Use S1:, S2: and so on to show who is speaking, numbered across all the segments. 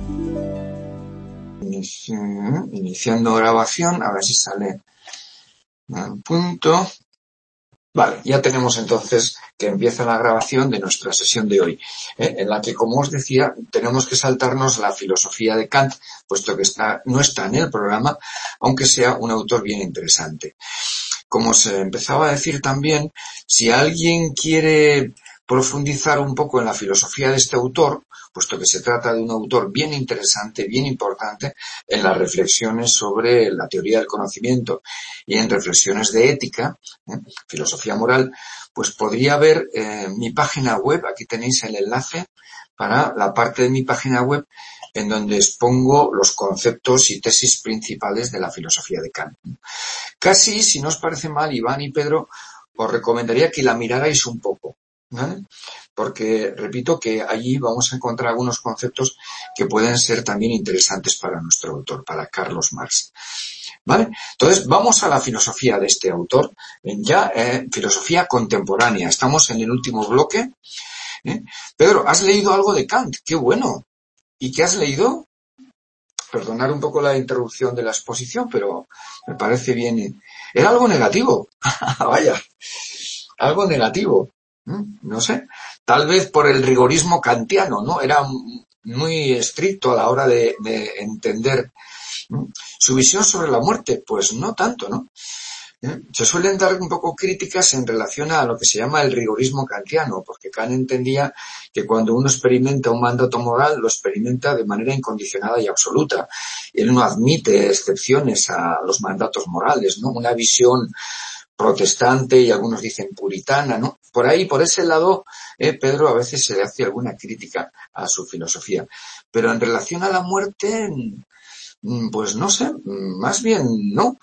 S1: Iniciando grabación, a ver si sale al punto. Vale, ya tenemos entonces que empieza la grabación de nuestra sesión de hoy, en la que, como os decía, tenemos que saltarnos la filosofía de Kant, puesto que no está en el programa, aunque sea un autor bien interesante. Como se empezaba a decir también, si alguien quiere profundizar un poco en la filosofía de este autor, puesto que se trata de un autor bien interesante, bien importante en las reflexiones sobre la teoría del conocimiento y en reflexiones de ética, filosofía moral, pues podría ver mi página web. Aquí tenéis el enlace para la parte de mi página web en donde expongo los conceptos y tesis principales de la filosofía de Kant. Casi, si no os parece mal, Iván y Pedro, os recomendaría que la mirarais un poco, ¿vale? Porque, repito, que allí vamos a encontrar algunos conceptos que pueden ser también interesantes para nuestro autor, para Carlos Marx. ¿Vale? Entonces, vamos a la filosofía de este autor, filosofía contemporánea. Estamos en el último bloque. Pedro, ¿has leído algo de Kant? ¡Qué bueno! ¿Y qué has leído? Perdonar un poco la interrupción de la exposición, pero me parece bien. Era algo negativo. Vaya, algo negativo. No sé. Tal vez por el rigorismo kantiano, ¿no? Era muy estricto a la hora de entender su visión sobre la muerte. Pues no tanto, ¿no? Se suelen dar un poco críticas en relación a lo que se llama el rigorismo kantiano, porque Kant entendía que cuando uno experimenta un mandato moral, lo experimenta de manera incondicionada y absoluta. Él no admite excepciones a los mandatos morales, ¿no? Una visión protestante y algunos dicen puritana, ¿no? Por ahí, por ese lado, Pedro a veces se le hace alguna crítica a su filosofía. Pero en relación a la muerte, pues no sé, más bien no,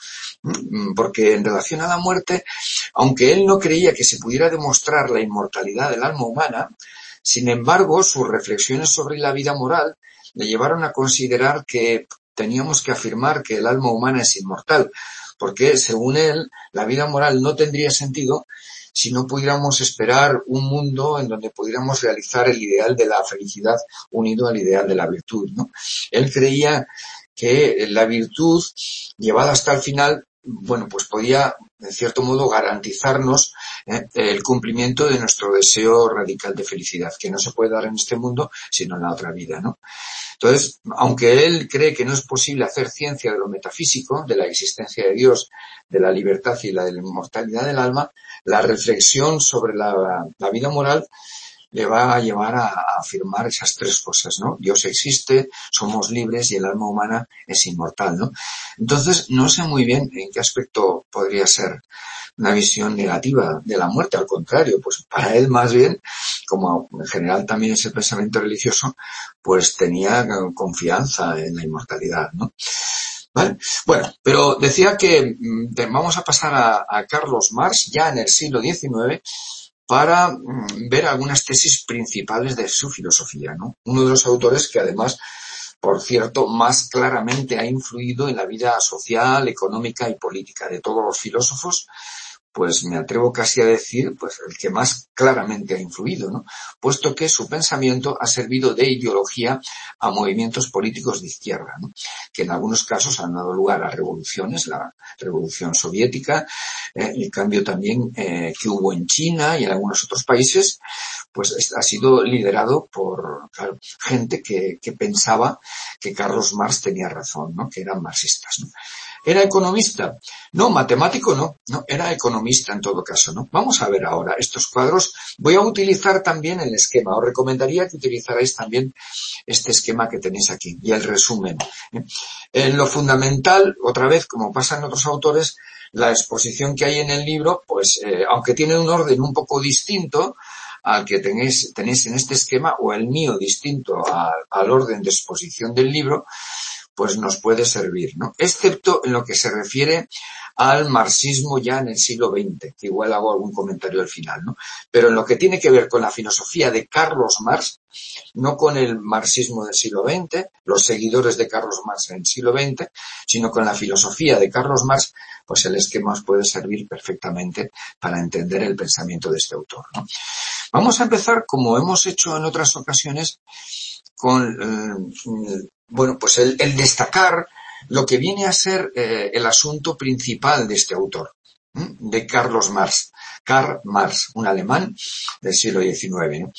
S1: porque en relación a la muerte, aunque él no creía que se pudiera demostrar la inmortalidad del alma humana, sin embargo, sus reflexiones sobre la vida moral le llevaron a considerar que teníamos que afirmar que el alma humana es inmortal, porque según él, la vida moral no tendría sentido si no pudiéramos esperar un mundo en donde pudiéramos realizar el ideal de la felicidad unido al ideal de la virtud, ¿no? Él creía que la virtud, llevada hasta el final, bueno, pues podía, en cierto modo, garantizarnos el cumplimiento de nuestro deseo radical de felicidad, que no se puede dar en este mundo, sino en la otra vida, ¿no? Entonces, aunque él cree que no es posible hacer ciencia de lo metafísico, de la existencia de Dios, de la libertad y la de la inmortalidad del alma, la reflexión sobre la vida moral le va a llevar a afirmar esas tres cosas, ¿no? Dios existe, somos libres y el alma humana es inmortal, ¿no? Entonces, no sé muy bien en qué aspecto podría ser una visión negativa de la muerte. Al contrario, pues para él más bien, como en general también es el pensamiento religioso, pues tenía confianza en la inmortalidad, ¿no? ¿Vale? Bueno, pero decía que vamos a pasar a Carlos Marx ya en el siglo XIX, para ver algunas tesis principales de su filosofía, ¿no? Uno de los autores que además, por cierto, más claramente ha influido en la vida social, económica y política de todos los filósofos, pues me atrevo casi a decir, pues el que más claramente ha influido, ¿no? Puesto que su pensamiento ha servido de ideología a movimientos políticos de izquierda, ¿no? Que en algunos casos han dado lugar a revoluciones, la revolución soviética, el cambio también que hubo en China y en algunos otros países, pues ha sido liderado por, claro, gente que pensaba que Carlos Marx tenía razón, ¿no? Que eran marxistas, ¿no? ¿Era economista? No, matemático no, era economista en todo caso, ¿no? Vamos a ver ahora estos cuadros. Voy a utilizar también el esquema. Os recomendaría que utilizarais también este esquema que tenéis aquí y el resumen. En lo fundamental, otra vez, como pasa en otros autores, la exposición que hay en el libro, pues, aunque tiene un orden un poco distinto al que tenéis en este esquema, o el mío distinto al orden de exposición del libro, pues nos puede servir, ¿no? Excepto en lo que se refiere al marxismo ya en el siglo XX, que igual hago algún comentario al final, ¿no? Pero en lo que tiene que ver con la filosofía de Carlos Marx, no con el marxismo del siglo XX, los seguidores de Carlos Marx en el siglo XX, sino con la filosofía de Carlos Marx, pues el esquema os puede servir perfectamente para entender el pensamiento de este autor, ¿no? Vamos a empezar, como hemos hecho en otras ocasiones, con bueno, pues el destacar lo que viene a ser el asunto principal de este autor, de Carlos Marx. Karl Marx, un alemán del siglo XIX, ¿no?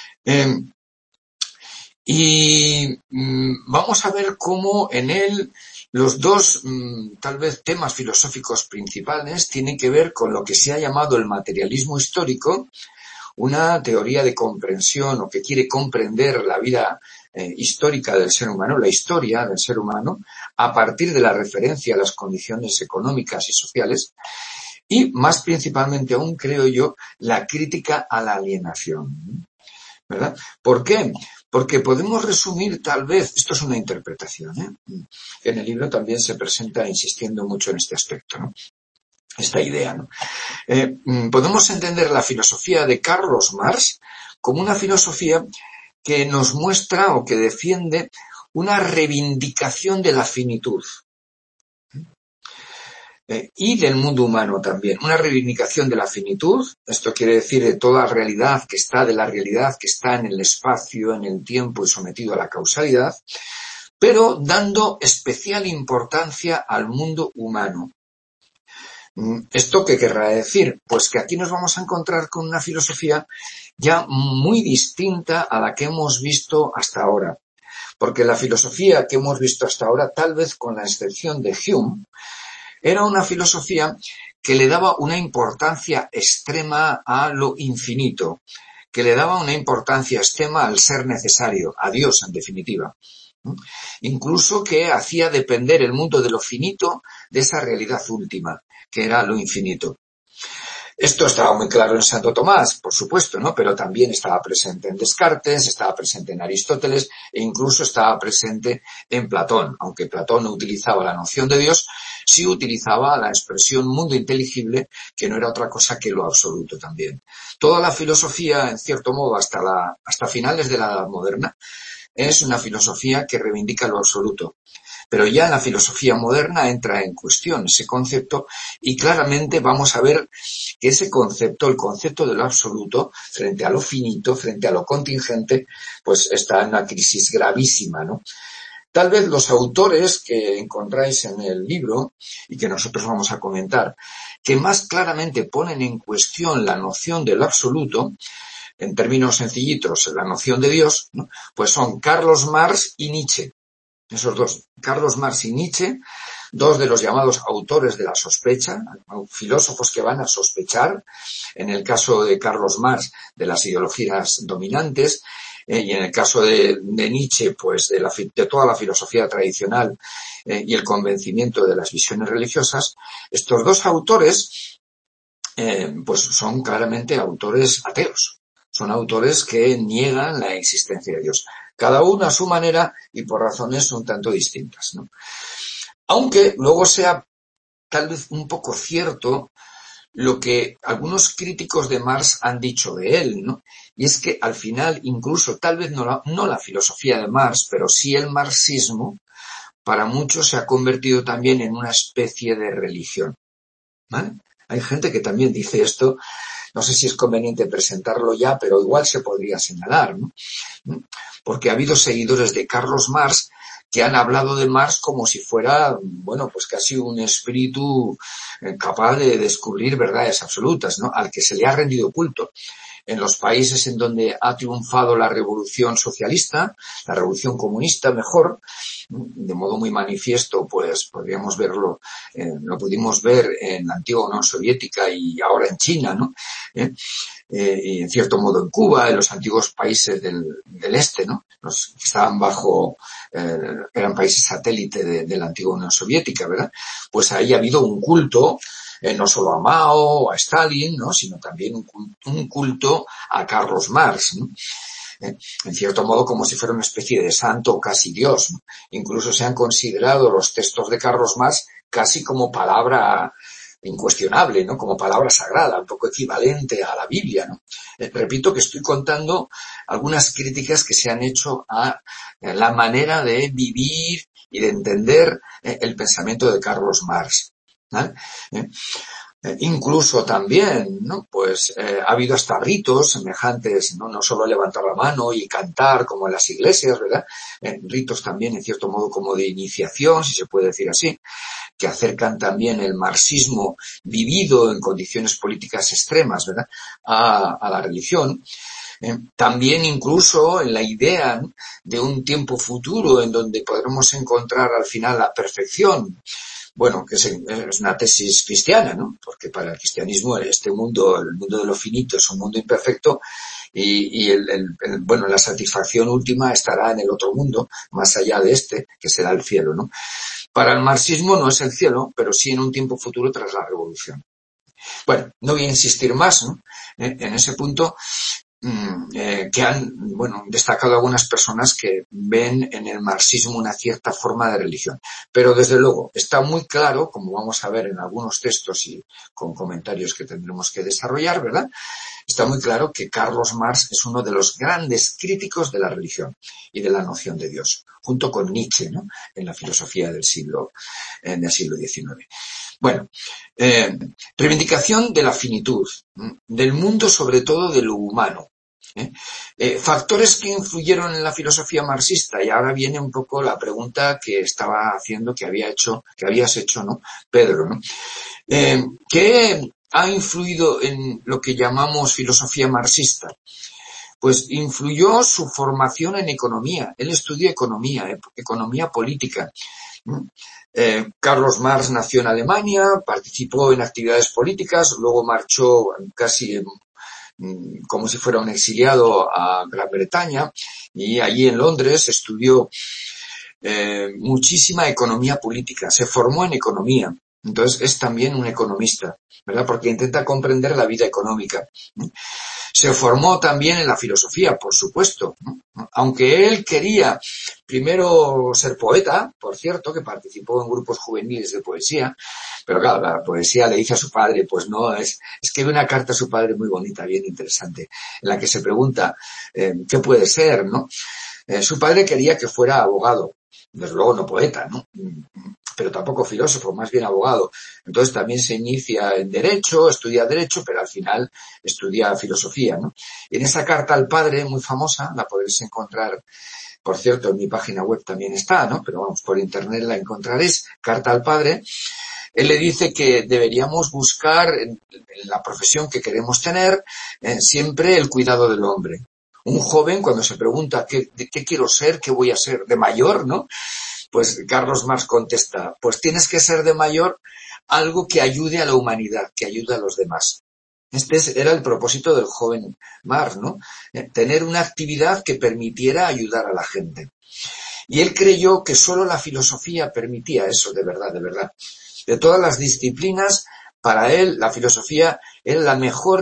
S1: Vamos a ver cómo en él los dos, tal vez, temas filosóficos principales tienen que ver con lo que se ha llamado el materialismo histórico, una teoría de comprensión o que quiere comprender la vida histórica del ser humano, la historia del ser humano, a partir de la referencia a las condiciones económicas y sociales, y más principalmente aún, creo yo, la crítica a la alienación, ¿verdad? ¿Por qué? Porque podemos resumir, tal vez, esto es una interpretación, que en el libro también se presenta insistiendo mucho en este aspecto, ¿no? Esta idea, ¿no? Podemos entender la filosofía de Carlos Marx como una filosofía que nos muestra o que defiende una reivindicación de la finitud y del mundo humano también, una reivindicación de la finitud. Esto quiere decir de toda realidad que está, de la realidad que está en el espacio, en el tiempo y sometido a la causalidad, pero dando especial importancia al mundo humano. ¿Esto qué querrá decir? Pues que aquí nos vamos a encontrar con una filosofía ya muy distinta a la que hemos visto hasta ahora. Porque la filosofía que hemos visto hasta ahora, tal vez con la excepción de Hume, era una filosofía que le daba una importancia extrema a lo infinito, que le daba una importancia extrema al ser necesario, a Dios en definitiva. Incluso que hacía depender el mundo de lo finito de esa realidad última, que era lo infinito. Esto estaba muy claro en Santo Tomás, por supuesto, ¿no? Pero también estaba presente en Descartes, estaba presente en Aristóteles e incluso estaba presente en Platón. Aunque Platón no utilizaba la noción de Dios, sí utilizaba la expresión mundo inteligible, que no era otra cosa que lo absoluto también. Toda la filosofía, en cierto modo, hasta finales de la Edad Moderna, es una filosofía que reivindica lo absoluto. Pero ya en la filosofía moderna entra en cuestión ese concepto y claramente vamos a ver que ese concepto, el concepto de lo absoluto, frente a lo finito, frente a lo contingente, pues está en una crisis gravísima, ¿no? Tal vez los autores que encontráis en el libro y que nosotros vamos a comentar, que más claramente ponen en cuestión la noción del absoluto, en términos sencillitos, la noción de Dios, ¿no? Pues son Carlos Marx y Nietzsche. Esos dos, Carlos Marx y Nietzsche, dos de los llamados autores de la sospecha, filósofos que van a sospechar, en el caso de Carlos Marx, de las ideologías dominantes, y en el caso de Nietzsche, pues de toda la filosofía tradicional y el convencimiento de las visiones religiosas. Estos dos autores, pues son claramente autores ateos. Son autores que niegan la existencia de Dios. Cada uno a su manera y por razones un tanto distintas, ¿no? Aunque luego sea tal vez un poco cierto lo que algunos críticos de Marx han dicho de él, ¿no? Y es que al final, incluso tal vez no la filosofía de Marx, pero sí el marxismo, para muchos se ha convertido también en una especie de religión, ¿vale? Hay gente que también dice esto. No sé si es conveniente presentarlo ya, pero igual se podría señalar, ¿no? Porque ha habido seguidores de Carlos Marx que han hablado de Marx como si fuera, bueno, pues casi un espíritu capaz de descubrir verdades absolutas, ¿no? Al que se le ha rendido culto. En los países en donde ha triunfado la revolución socialista, la revolución comunista, mejor, de modo muy manifiesto, pues podríamos verlo, lo pudimos ver en la antigua Unión Soviética y ahora en China, ¿no? Y en cierto modo en Cuba, en los antiguos países del este, ¿no? Los que estaban bajo, eran países satélite de la antigua Unión Soviética, ¿verdad? Pues ahí ha habido un culto, no solo a Mao o a Stalin, ¿no? Sino también un culto a Carlos Marx, ¿no? En cierto modo como si fuera una especie de santo o casi Dios, ¿no? Incluso se han considerado los textos de Carlos Marx casi como palabra incuestionable, ¿no? Como palabra sagrada, un poco equivalente a la Biblia, ¿no? Repito que estoy contando algunas críticas que se han hecho a la manera de vivir y de entender el pensamiento de Carlos Marx, ¿vale? Incluso también, ¿no? Pues ha habido hasta ritos semejantes, ¿no? No solo levantar la mano y cantar como en las iglesias, ¿verdad? Ritos también, en cierto modo, como de iniciación, si se puede decir así, que acercan también el marxismo vivido en condiciones políticas extremas, ¿verdad? A la religión. También incluso en la idea de un tiempo futuro en donde podremos encontrar al final la perfección. Bueno, que es una tesis cristiana, ¿no? Porque para el cristianismo este mundo, el mundo de lo finito, es un mundo imperfecto y bueno, la satisfacción última estará en el otro mundo, más allá de este, que será el cielo, ¿no? Para el marxismo no es el cielo, pero sí en un tiempo futuro tras la revolución. Bueno, no voy a insistir más, ¿no? En ese punto, que han, bueno, destacado algunas personas que ven en el marxismo una cierta forma de religión. Pero desde luego está muy claro, como vamos a ver en algunos textos y con comentarios que tendremos que desarrollar, ¿verdad? Está muy claro que Carlos Marx es uno de los grandes críticos de la religión y de la noción de Dios, junto con Nietzsche, ¿no? En la filosofía del siglo XIX. Bueno, reivindicación de la finitud, del mundo, sobre todo de lo humano. Factores que influyeron en la filosofía marxista, y ahora viene un poco la pregunta que estaba haciendo, que habías hecho, ¿no? Pedro, ¿no? ¿Qué ha influido en lo que llamamos filosofía marxista? Pues influyó su formación en economía. Él estudió economía política. Carlos Marx nació en Alemania, participó en actividades políticas, luego marchó casi como si fuera un exiliado a Gran Bretaña y allí en Londres estudió muchísima economía política, se formó en economía. Entonces es también un economista, ¿verdad? Porque intenta comprender la vida económica. Se formó también en la filosofía, por supuesto, aunque él quería primero ser poeta, por cierto, que participó en grupos juveniles de poesía, pero claro, la poesía le dice a su padre, pues no, escribe una carta a su padre muy bonita, bien interesante, en la que se pregunta qué puede ser, ¿no? Su padre quería que fuera abogado, desde luego no poeta, ¿no? Pero tampoco filósofo, más bien abogado. Entonces también se inicia en Derecho, estudia Derecho, pero al final estudia Filosofía, ¿no? Y en esa carta al padre, muy famosa, la podéis encontrar, por cierto, en mi página web también está, ¿no? Pero vamos, por internet la encontraréis, carta al padre. Él le dice que deberíamos buscar en la profesión que queremos tener siempre el cuidado del hombre. Un joven, cuando se pregunta ¿qué quiero ser? ¿Qué voy a ser de mayor? ¿No? Pues Carlos Marx contesta, pues tienes que ser de mayor algo que ayude a la humanidad, que ayude a los demás. Este era el propósito del joven Marx, ¿no? Tener una actividad que permitiera ayudar a la gente. Y él creyó que solo la filosofía permitía eso, de verdad, de verdad. De todas las disciplinas, para él la filosofía era la mejor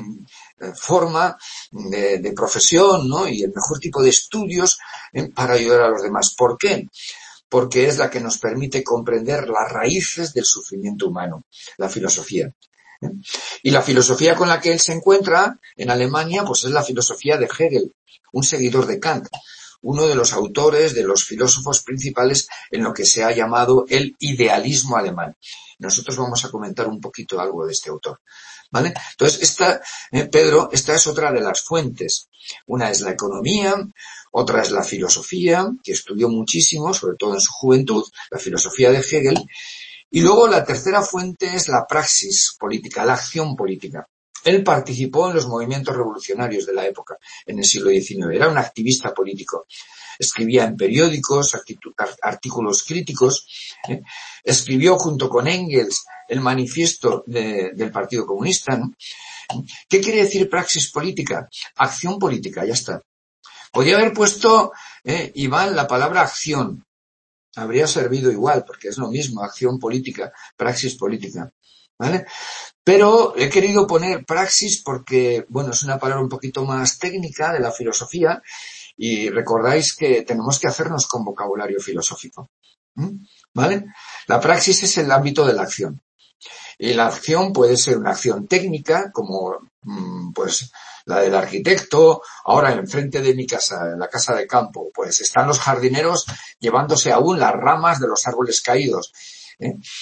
S1: forma de profesión, ¿no? Y el mejor tipo de estudios para ayudar a los demás. ¿Por qué? Porque es la que nos permite comprender las raíces del sufrimiento humano, la filosofía. Y la filosofía con la que él se encuentra en Alemania, pues es la filosofía de Hegel, un seguidor de Kant, uno de los autores, de los filósofos principales en lo que se ha llamado el idealismo alemán. Nosotros vamos a comentar un poquito algo de este autor, ¿vale? Entonces, Pedro, esta es otra de las fuentes. Una es la economía, otra es la filosofía, que estudió muchísimo, sobre todo en su juventud, la filosofía de Hegel. Y luego la tercera fuente es la praxis política, la acción política. Él participó en los movimientos revolucionarios de la época, en el siglo XIX. Era un activista político. Escribía en periódicos, artículos críticos. Escribió junto con Engels el manifiesto del Partido Comunista, ¿no? ¿Qué quiere decir praxis política? Acción política, ya está. Podría haber puesto, Iván, la palabra acción. Habría servido igual, porque es lo mismo, acción política, praxis política, ¿vale? Pero he querido poner praxis porque, bueno, es una palabra un poquito más técnica de la filosofía y recordáis que tenemos que hacernos con vocabulario filosófico, ¿vale? La praxis es el ámbito de la acción. Y la acción puede ser una acción técnica, como pues la del arquitecto. Ahora, enfrente de mi casa, en la casa de campo, pues están los jardineros llevándose aún las ramas de los árboles caídos, ¿eh?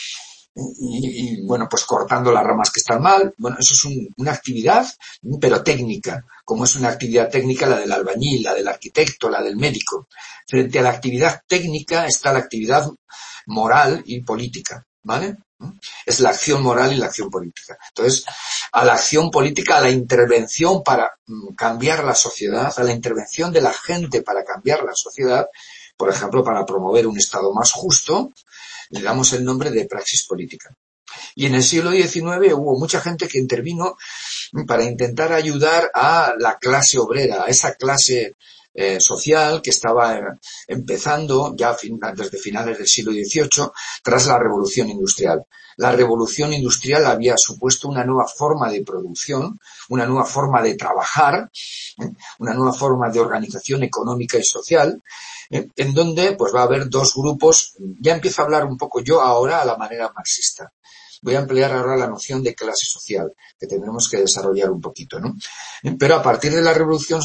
S1: bueno, pues cortando las ramas que están mal. Bueno, eso es una actividad, pero técnica, como es una actividad técnica la del albañil, la del arquitecto, la del médico. Frente a la actividad técnica está la actividad moral y política, ¿vale? Es la acción moral y la acción política. Entonces, a la acción política, a la intervención para cambiar la sociedad, a la intervención de la gente para cambiar la sociedad, por ejemplo, para promover un Estado más justo, le damos el nombre de praxis política. Y en el siglo XIX hubo mucha gente que intervino para intentar ayudar a la clase obrera, a esa clase social que estaba empezando ya desde finales del siglo XVIII tras la Revolución Industrial. La Revolución Industrial había supuesto una nueva forma de producción, una nueva forma de trabajar, una nueva forma de organización económica y social, en donde pues va a haber dos grupos. Ya empiezo a hablar un poco yo ahora a la manera marxista. Voy a emplear ahora la noción de clase social, que tendremos que desarrollar un poquito, ¿no? Pero a partir de la revolución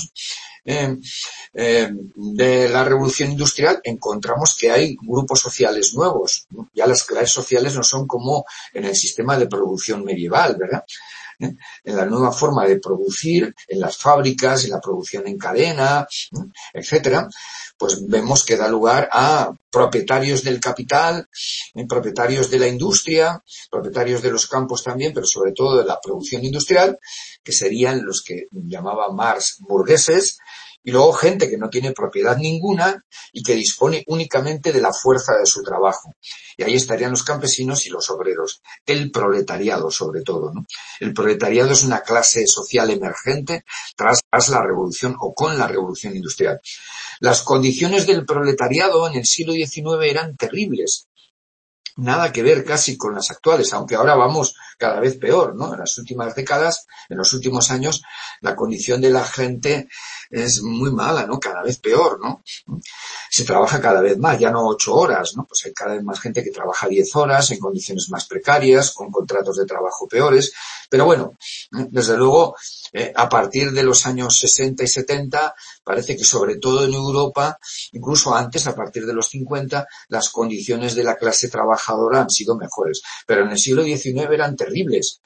S1: industrial encontramos que hay grupos sociales nuevos. Ya las clases sociales no son como en el sistema de producción medieval, ¿verdad? En la nueva forma de producir, en las fábricas, en la producción en cadena, etcétera, pues vemos que da lugar a propietarios del capital, propietarios de la industria, propietarios de los campos también, pero sobre todo de la producción industrial, que serían los que llamaba Marx burgueses, y luego gente que no tiene propiedad ninguna y que dispone únicamente de la fuerza de su trabajo. Y ahí estarían los campesinos y los obreros, el proletariado sobre todo, ¿no? El proletariado es una clase social emergente tras la revolución o con la revolución industrial. Las condiciones del proletariado en el siglo XIX eran terribles. Nada que ver casi con las actuales, aunque ahora vamos cada vez peor, ¿no? En las últimas décadas, en los últimos años, la condición de la gente es muy mala, ¿no? Cada vez peor, ¿no? Se trabaja cada vez más, ya no 8 horas, ¿no? Pues hay cada vez más gente que trabaja 10 horas en condiciones más precarias, con contratos de trabajo peores. Pero bueno, desde luego, a partir de los años 60 y 70, parece que sobre todo en Europa, incluso antes, a partir de los 50, las condiciones de la clase trabajadora han sido mejores. Pero en el siglo XIX eran terribles,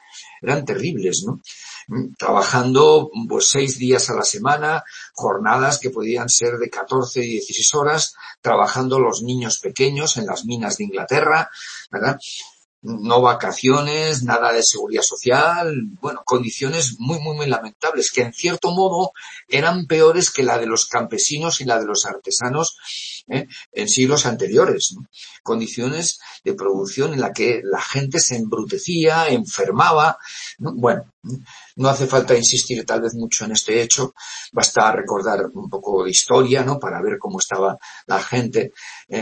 S1: ¿no? Trabajando pues 6 días a la semana, jornadas que podían ser de 14 y 16 horas, trabajando los niños pequeños en las minas de Inglaterra, ¿verdad? No vacaciones, nada de seguridad social, bueno, condiciones muy, muy, muy lamentables, que en cierto modo eran peores que la de los campesinos y la de los artesanos en siglos anteriores, ¿no? Condiciones de producción en la que la gente se embrutecía, enfermaba, ¿no? Bueno, no hace falta insistir tal vez mucho en este hecho, basta recordar un poco de historia, ¿no? Para ver cómo estaba la gente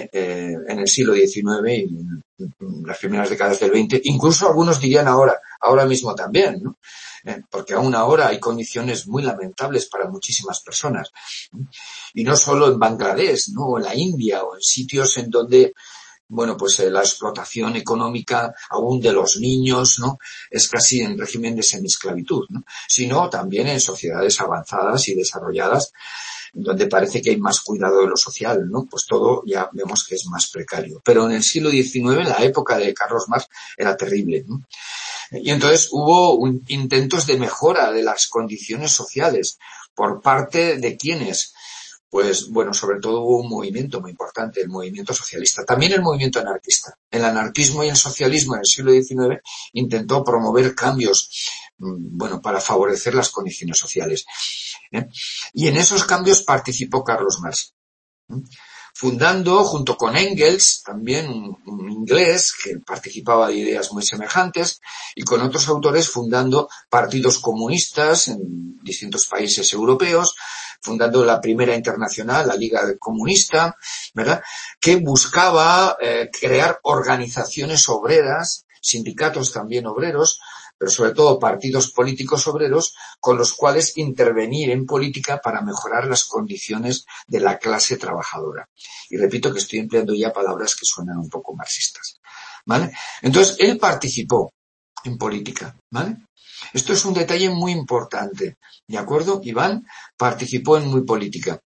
S1: en el siglo XIX y las primeras décadas del XX, incluso algunos dirían ahora mismo también, ¿no? Porque aún ahora hay condiciones muy lamentables para muchísimas personas. Y no solo en Bangladesh, ¿no? O en la India, o en sitios en donde, bueno, pues la explotación económica aún de los niños, ¿no? Es casi en régimen de semiesclavitud, ¿no? Sino también en sociedades avanzadas y desarrolladas, donde parece que hay más cuidado de lo social, ¿no? Pues todo ya vemos que es más precario. Pero en el siglo XIX, la época de Carlos Marx, era terrible, ¿no? Y entonces hubo intentos de mejora de las condiciones sociales por parte de quienes, pues bueno, sobre todo hubo un movimiento muy importante, el movimiento socialista, también el movimiento anarquista. El anarquismo y el socialismo en el siglo XIX intentó promover cambios, bueno, para favorecer las condiciones sociales. Y en esos cambios participó Carlos Marx, fundando, junto con Engels, también un inglés que participaba de ideas muy semejantes, y con otros autores fundando partidos comunistas en distintos países europeos, fundando la primera internacional, la Liga Comunista, ¿verdad?, que buscaba crear organizaciones obreras, sindicatos también obreros, pero sobre todo partidos políticos obreros con los cuales intervenir en política para mejorar las condiciones de la clase trabajadora. Y repito que estoy empleando ya palabras que suenan un poco marxistas, ¿vale? Entonces, él participó en política, ¿vale? Esto es un detalle muy importante, ¿de acuerdo? Iván participó en política,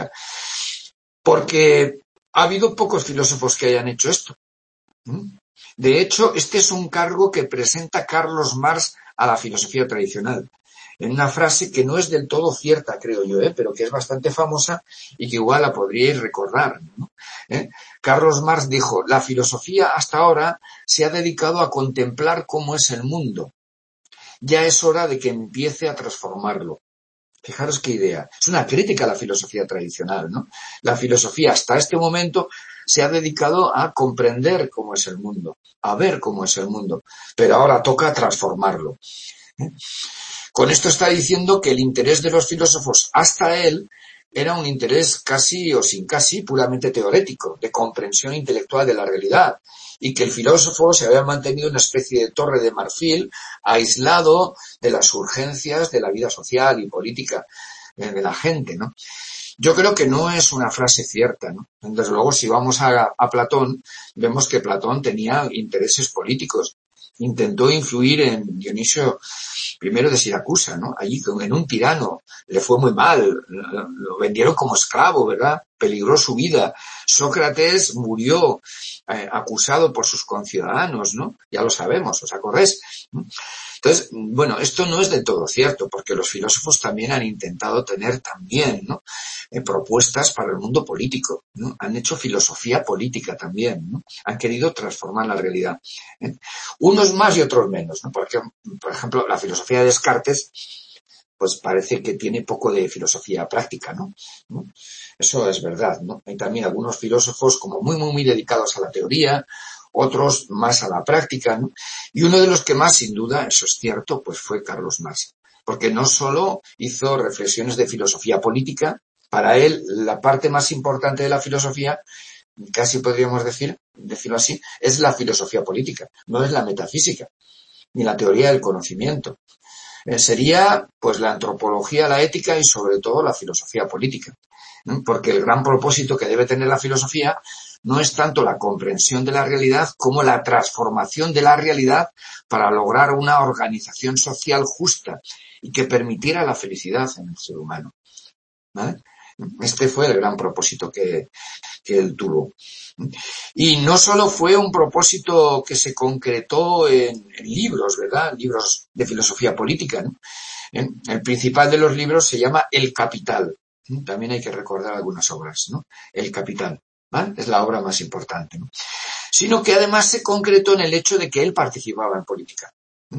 S1: porque ha habido pocos filósofos que hayan hecho esto. De hecho, este es un cargo que presenta Carlos Marx a la filosofía tradicional, en una frase que no es del todo cierta, creo yo, pero que es bastante famosa y que igual la podríais recordar, ¿no? Carlos Marx dijo: la filosofía hasta ahora se ha dedicado a contemplar cómo es el mundo. Ya es hora de que empiece a transformarlo. Fijaros qué idea. Es una crítica a la filosofía tradicional, ¿no? La filosofía hasta este momento se ha dedicado a comprender cómo es el mundo, a ver cómo es el mundo, pero ahora toca transformarlo. Con esto está diciendo que el interés de los filósofos hasta él era un interés casi o sin casi puramente teórico, de comprensión intelectual de la realidad, y que el filósofo se había mantenido una especie de torre de marfil, aislado de las urgencias de la vida social y política de la gente, ¿no? Yo creo que no es una frase cierta, ¿no? Desde luego, si vamos a Platón, vemos que Platón tenía intereses políticos. Intentó influir en Dionisio I de Siracusa, ¿no? Allí, en un tirano, le fue muy mal, lo vendieron como esclavo, ¿verdad? Peligró su vida. Sócrates murió acusado por sus conciudadanos, ¿no? Ya lo sabemos, ¿os acordáis? Entonces, bueno, esto no es del todo cierto, porque los filósofos también han intentado tener también, ¿no? Propuestas para el mundo político, ¿no? Han hecho filosofía política también, ¿no? Han querido transformar la realidad. Unos más y otros menos, ¿no? Porque, por ejemplo, la filosofía de Descartes, pues parece que tiene poco de filosofía práctica, ¿no? Eso es verdad, ¿no? Hay también algunos filósofos como muy dedicados a la teoría, otros más a la práctica, ¿no? Y uno de los que más, sin duda, eso es cierto, pues fue Carlos Marx, porque no solo hizo reflexiones de filosofía política, para él la parte más importante de la filosofía, casi podríamos decirlo así, es la filosofía política, no es la metafísica, ni la teoría del conocimiento. Sería pues la antropología, la ética y sobre todo la filosofía política, ¿no? Porque el gran propósito que debe tener la filosofía no es tanto la comprensión de la realidad como la transformación de la realidad para lograr una organización social justa y que permitiera la felicidad en el ser humano, ¿vale? Este fue el gran propósito que él tuvo. Y no solo fue un propósito que se concretó en libros, ¿verdad? Libros de filosofía política, ¿no? El principal de los libros se llama El Capital. También hay que recordar algunas obras, ¿no? El Capital, ¿vale? Es la obra más importante, ¿no? Sino que además se concretó en el hecho de que él participaba en política.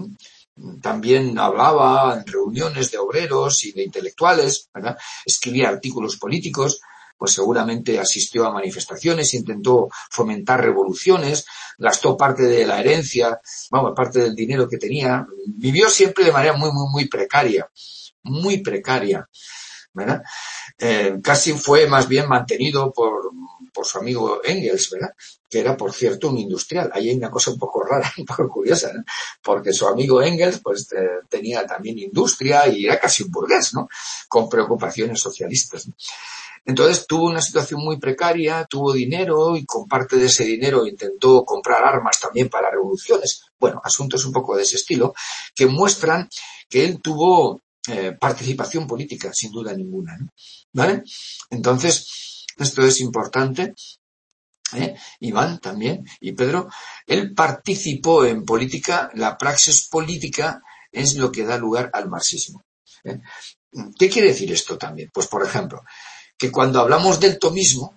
S1: También hablaba en reuniones de obreros y de intelectuales, ¿verdad? Escribía artículos políticos, pues seguramente asistió a manifestaciones, intentó fomentar revoluciones, gastó parte de la herencia, parte del dinero que tenía, vivió siempre de manera muy precaria, ¿verdad? Casi fue más bien mantenido por su amigo Engels, ¿verdad? Que era, por cierto, un industrial. Ahí hay una cosa un poco rara, un poco curiosa, ¿no? Porque su amigo Engels, pues, tenía también industria y era casi un burgués, ¿no? Con preocupaciones socialistas, ¿no? Entonces tuvo una situación muy precaria, tuvo dinero y con parte de ese dinero intentó comprar armas también para revoluciones. Bueno, asuntos un poco de ese estilo que muestran que él tuvo participación política, sin duda ninguna, ¿no? ¿Vale? Entonces, esto es importante. Iván también y Pedro, él participó en política, la praxis política es lo que da lugar al marxismo. ¿Qué quiere decir esto también? Pues, por ejemplo, que cuando hablamos del tomismo,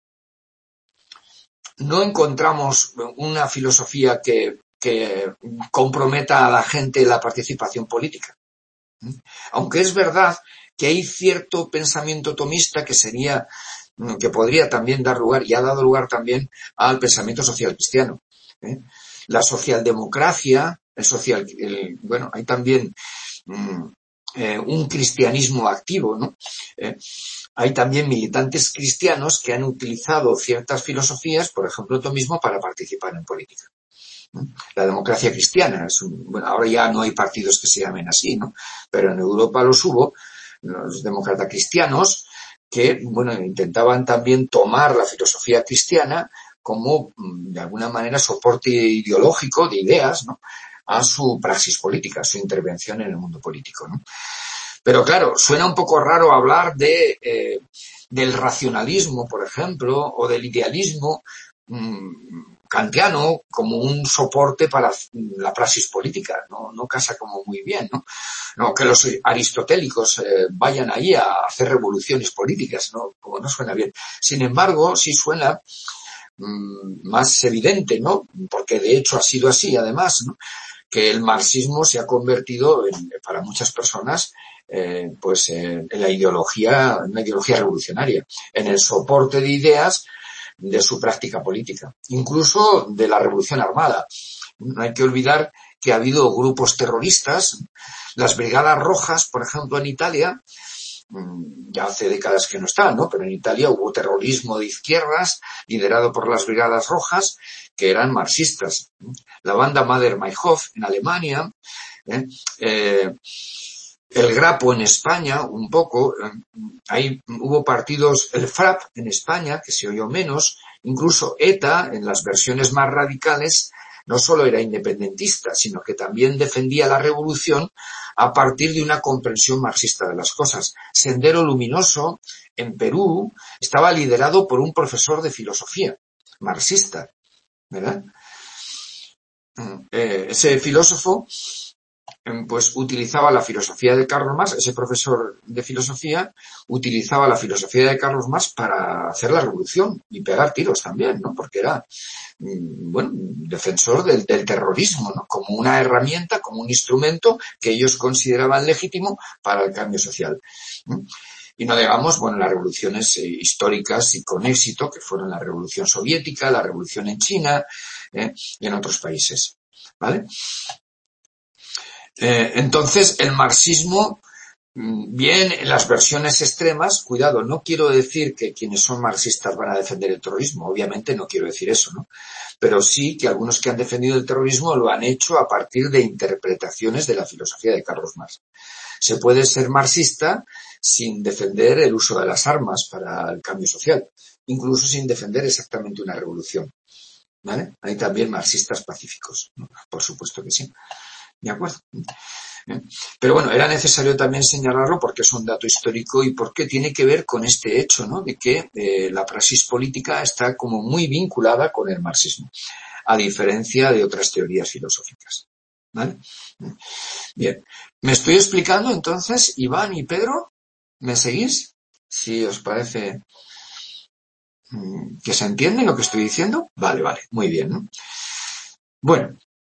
S1: no encontramos una filosofía que comprometa a la gente la participación política. Aunque es verdad que hay cierto pensamiento tomista que podría también dar lugar, y ha dado lugar también al pensamiento social cristiano. La socialdemocracia, hay también un cristianismo activo, ¿no? Hay también militantes cristianos que han utilizado ciertas filosofías, por ejemplo, el tomismo, para participar en política. La democracia cristiana ahora ya no hay partidos que se llamen así, ¿no? Pero en Europa los hubo, los demócratas cristianos, que, intentaban también tomar la filosofía cristiana como, de alguna manera, soporte ideológico de ideas, ¿no? A su praxis política, a su intervención en el mundo político, ¿no? Pero claro, suena un poco raro hablar del racionalismo, por ejemplo, o del idealismo, kantiano como un soporte para la praxis política. No casa como muy bien, ¿no? No, que los aristotélicos vayan ahí a hacer revoluciones políticas, ¿no? Como no suena bien. Sin embargo, sí suena más evidente, ¿no? Porque de hecho ha sido así, además, ¿no? Que el marxismo se ha convertido para muchas personas en la ideología, en una ideología revolucionaria, en el soporte de ideas de su práctica política, incluso de la revolución armada. No hay que olvidar que ha habido grupos terroristas, las Brigadas Rojas, por ejemplo, en Italia, ya hace décadas que no están, ¿no? Pero en Italia hubo terrorismo de izquierdas liderado por las Brigadas Rojas que eran marxistas. La banda Baader-Meinhof en Alemania, el Grapo en España, un poco, ahí hubo partidos, el FRAP en España, que se oyó menos, incluso ETA, en las versiones más radicales, no solo era independentista, sino que también defendía la revolución a partir de una comprensión marxista de las cosas. Sendero Luminoso, en Perú, estaba liderado por un profesor de filosofía marxista, ¿verdad? Ese filósofo pues utilizaba la filosofía de Karl Marx, ese profesor de filosofía utilizaba la filosofía de Karl Marx para hacer la revolución y pegar tiros también, ¿no? Porque era, defensor del terrorismo, ¿no? Como una herramienta, como un instrumento que ellos consideraban legítimo para el cambio social. Y no digamos, las revoluciones históricas y con éxito, que fueron la Revolución Soviética, la Revolución en China, y en otros países, ¿vale? Entonces, el marxismo, bien en las versiones extremas, cuidado, no quiero decir que quienes son marxistas van a defender el terrorismo, obviamente no quiero decir eso, ¿no? Pero sí que algunos que han defendido el terrorismo lo han hecho a partir de interpretaciones de la filosofía de Karl Marx. Se puede ser marxista sin defender el uso de las armas para el cambio social, incluso sin defender exactamente una revolución, ¿vale? Hay también marxistas pacíficos, ¿no? Por supuesto que sí. ¿De acuerdo? Pero bueno, era necesario también señalarlo porque es un dato histórico y porque tiene que ver con este hecho, ¿no? De que la praxis política está como muy vinculada con el marxismo, a diferencia de otras teorías filosóficas, ¿vale? Bien, ¿me estoy explicando entonces, Iván y Pedro? ¿Me seguís? Si os parece que se entiende lo que estoy diciendo. Vale, muy bien, ¿no? Bueno,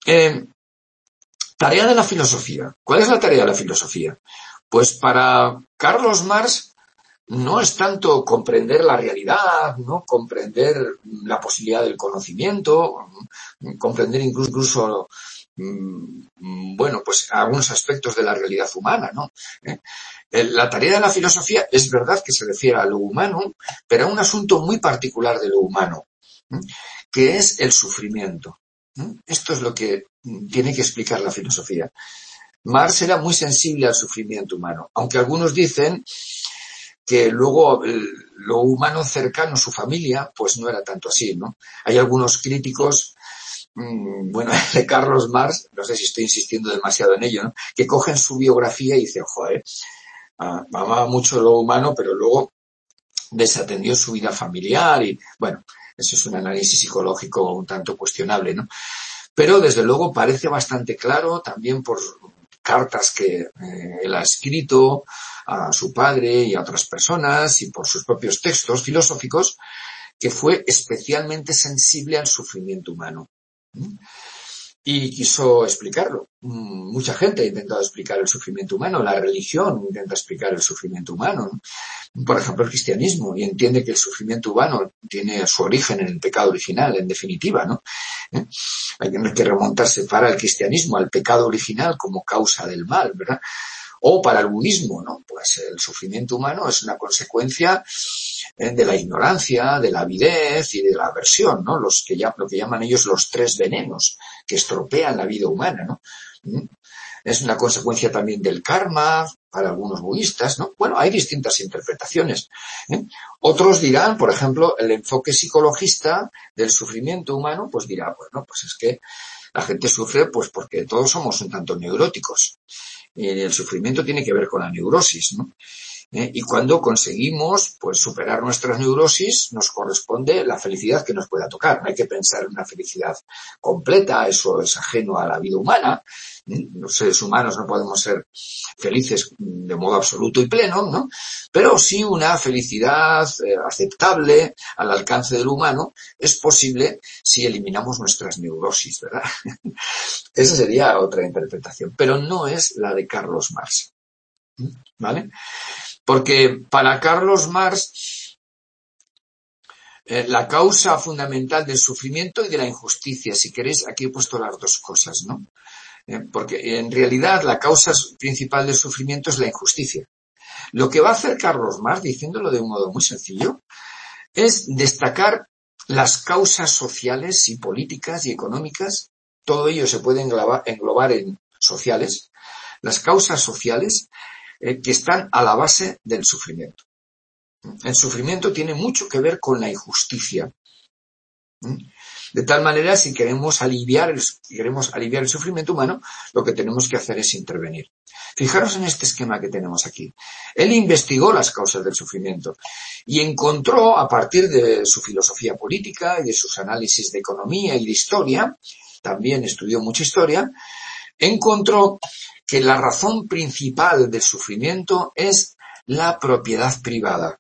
S1: tarea de la filosofía. ¿Cuál es la tarea de la filosofía? Pues para Carlos Marx no es tanto comprender la realidad, ¿no? Comprender la posibilidad del conocimiento, comprender incluso pues algunos aspectos de la realidad humana, ¿no? La tarea de la filosofía es verdad que se refiere a lo humano, pero a un asunto muy particular de lo humano, que es el sufrimiento. Esto es lo que tiene que explicar la filosofía. Marx era muy sensible al sufrimiento humano, aunque algunos dicen que luego lo humano cercano, su familia, pues no era tanto así, ¿no? Hay algunos críticos, de Carlos Marx, no sé si estoy insistiendo demasiado en ello, ¿no? Que cogen su biografía y dicen, amaba mucho lo humano, pero luego desatendió su vida familiar y, eso es un análisis psicológico un tanto cuestionable, ¿no? Pero desde luego parece bastante claro también por cartas que él ha escrito a su padre y a otras personas y por sus propios textos filosóficos que fue especialmente sensible al sufrimiento humano. Y quiso explicarlo. Mucha gente ha intentado explicar el sufrimiento humano, la religión intenta explicar el sufrimiento humano, ¿no? Por ejemplo, el cristianismo, y entiende que el sufrimiento humano tiene su origen en el pecado original, en definitiva, ¿no? Hay que remontarse para el cristianismo al pecado original como causa del mal, ¿verdad? O para el budismo, ¿no? Pues el sufrimiento humano es una consecuencia de la ignorancia, de la avidez y de la aversión, ¿no? Lo que llaman ellos los 3 venenos que estropean la vida humana, ¿no? Es una consecuencia también del karma para algunos budistas, ¿no? Hay distintas interpretaciones, ¿eh? Otros dirán, por ejemplo, el enfoque psicologista del sufrimiento humano, pues dirá, pues es que la gente sufre pues porque todos somos un tanto neuróticos. Y el sufrimiento tiene que ver con la neurosis, ¿no? Y cuando conseguimos pues superar nuestras neurosis, nos corresponde la felicidad que nos pueda tocar. No hay que pensar en una felicidad completa, eso es ajeno a la vida humana. Los seres humanos no podemos ser felices de modo absoluto y pleno, ¿no? Pero sí una felicidad aceptable al alcance del humano es posible si eliminamos nuestras neurosis, ¿verdad? Esa sería otra interpretación, pero no es la de Carlos Marx, ¿vale? Porque para Carlos Marx la causa fundamental del sufrimiento y de la injusticia, si queréis, aquí he puesto las dos cosas, ¿no? Porque en realidad la causa principal del sufrimiento es la injusticia. Lo que va a hacer Carlos Marx, diciéndolo de un modo muy sencillo, es destacar las causas sociales y políticas y económicas, todo ello se puede englobar en sociales, las causas sociales que están a la base del sufrimiento. El sufrimiento tiene mucho que ver con la injusticia. De tal manera, si queremos aliviar el sufrimiento humano, lo que tenemos que hacer es intervenir. Fijaros en este esquema que tenemos aquí. Él investigó las causas del sufrimiento y encontró, a partir de su filosofía política y de sus análisis de economía y de historia, también estudió mucha historia, encontró que la razón principal del sufrimiento es la propiedad privada.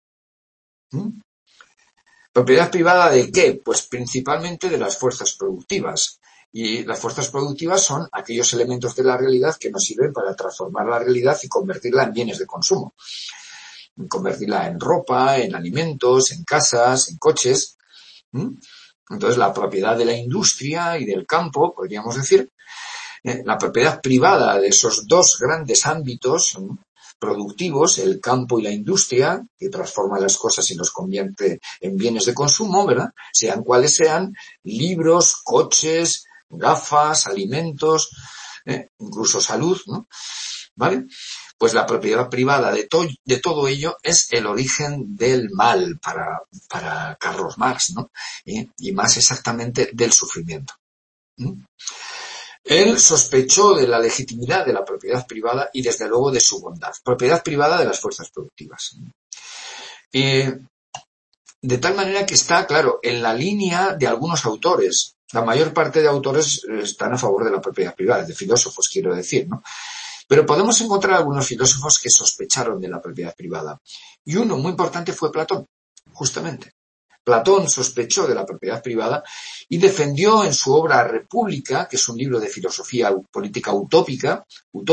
S1: ¿Propiedad privada de qué? Pues principalmente de las fuerzas productivas. Y las fuerzas productivas son aquellos elementos de la realidad que nos sirven para transformar la realidad y convertirla en bienes de consumo. Convertirla en ropa, en alimentos, en casas, en coches. Entonces la propiedad de la industria y del campo, podríamos decir, la propiedad privada de esos dos grandes ámbitos productivos, el campo y la industria, que transforma las cosas y los convierte en bienes de consumo, ¿verdad? Sean cuales sean, libros, coches, gafas, alimentos, incluso salud, ¿no? ¿Vale? Pues la propiedad privada de todo ello es el origen del mal para Carlos Marx, ¿no? Y más exactamente del sufrimiento. Él sospechó de la legitimidad de la propiedad privada y desde luego de su bondad. Propiedad privada de las fuerzas productivas. De tal manera que está, claro, en la línea de algunos autores. La mayor parte de autores están a favor de la propiedad privada, de filósofos quiero decir, ¿no? Pero podemos encontrar algunos filósofos que sospecharon de la propiedad privada. Y uno muy importante fue Platón, justamente. Platón sospechó de la propiedad privada y defendió en su obra República, que es un libro de filosofía política utópica,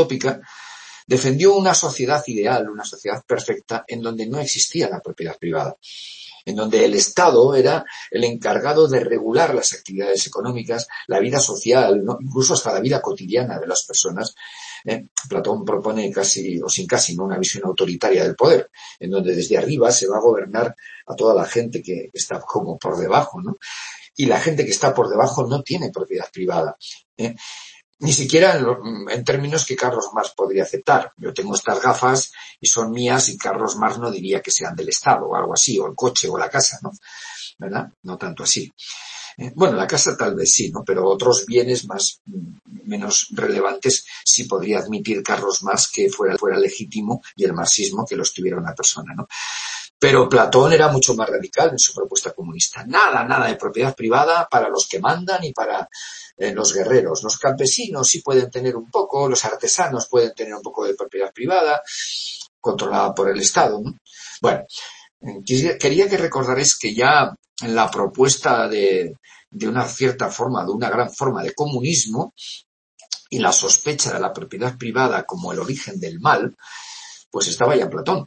S1: defendió una sociedad ideal, una sociedad perfecta, en donde no existía la propiedad privada, en donde el Estado era el encargado de regular las actividades económicas, la vida social, ¿no? Incluso hasta la vida cotidiana de las personas. Platón propone casi, o sin casi, ¿no? Una visión autoritaria del poder, en donde desde arriba se va a gobernar a toda la gente que está como por debajo, ¿no? Y la gente que está por debajo no tiene propiedad privada, ni siquiera en términos que Carlos Marx podría aceptar. Yo tengo estas gafas y son mías y Carlos Marx no diría que sean del Estado o algo así, o el coche o la casa, ¿no? ¿Verdad? No tanto así. Bueno, la casa tal vez sí, ¿no? Pero otros bienes menos relevantes sí podría admitir Carlos Marx que fuera legítimo y el marxismo que los tuviera una persona, ¿no? Pero Platón era mucho más radical en su propuesta comunista. Nada de propiedad privada para los que mandan y para los guerreros. Los campesinos sí pueden tener un poco, los artesanos pueden tener un poco de propiedad privada, controlada por el Estado, ¿no? Bueno, quería que recordarais que ya en la propuesta de una cierta forma, de una gran forma de comunismo y la sospecha de la propiedad privada como el origen del mal, pues estaba ya Platón,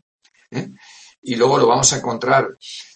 S1: Y luego lo vamos a encontrar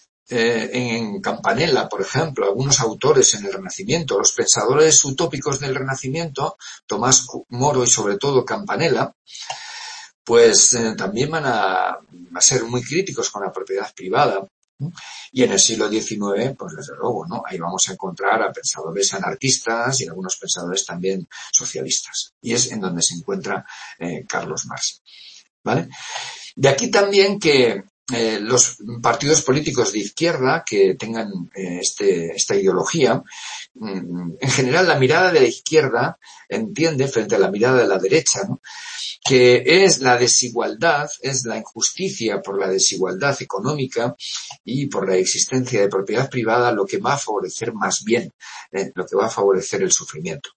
S1: en Campanella, por ejemplo, algunos autores en el Renacimiento, los pensadores utópicos del Renacimiento, Tomás Moro y sobre todo Campanella, pues también van a ser muy críticos con la propiedad privada. Y en el siglo XIX, pues desde luego, ¿no? Ahí vamos a encontrar a pensadores anarquistas y algunos pensadores también socialistas. Y es en donde se encuentra Carlos Marx, ¿vale? De aquí también que los partidos políticos de izquierda que tengan esta ideología, en general la mirada de la izquierda entiende frente a la mirada de la derecha, ¿no?, que es la desigualdad, es la injusticia por la desigualdad económica y por la existencia de propiedad privada lo que va a favorecer más bien, lo que va a favorecer el sufrimiento.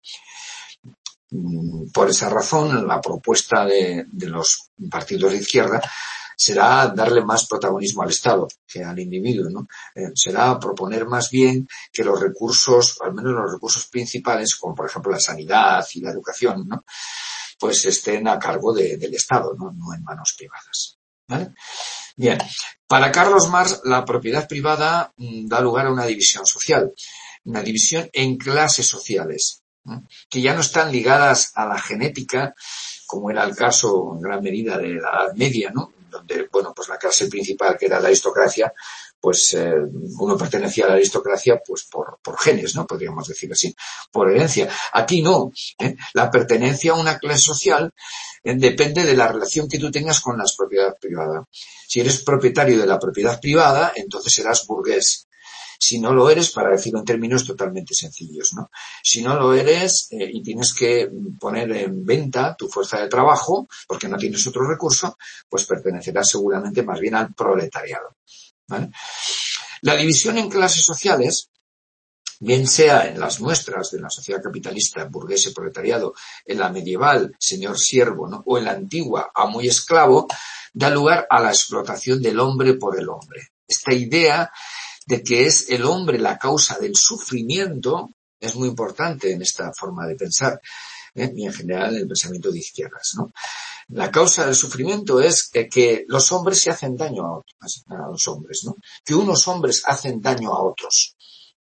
S1: Por esa razón, la propuesta de los partidos de izquierda será darle más protagonismo al Estado que al individuo, ¿no? Será proponer más bien que los recursos, al menos los recursos principales, como por ejemplo la sanidad y la educación, ¿no?, pues estén a cargo del Estado, ¿no?, no en manos privadas, ¿vale? Bien, para Carlos Marx la propiedad privada da lugar a una división social, una división en clases sociales, ¿no?, que ya no están ligadas a la genética, como era el caso en gran medida de la Edad Media, ¿no?, donde, bueno, pues la clase principal, que era la aristocracia, pues uno pertenecía a la aristocracia pues por genes, ¿no?, podríamos decir así, por herencia. Aquí no, la pertenencia a una clase social depende de la relación que tú tengas con la propiedad privada. Si eres propietario de la propiedad privada, entonces serás burgués. Si no lo eres, para decirlo en términos totalmente sencillos, ¿no? Si no lo eres y tienes que poner en venta tu fuerza de trabajo porque no tienes otro recurso, pues pertenecerás seguramente más bien al proletariado, ¿vale? La división en clases sociales, bien sea en las nuestras de la sociedad capitalista, burgués y proletariado, en la medieval, señor siervo, ¿no?, o en la antigua, amo y esclavo, da lugar a la explotación del hombre por el hombre. Esta idea de que es el hombre la causa del sufrimiento es muy importante en esta forma de pensar, y en general en el pensamiento de izquierdas, ¿no? La causa del sufrimiento es que los hombres se hacen daño a los hombres, ¿no?, que unos hombres hacen daño a otros.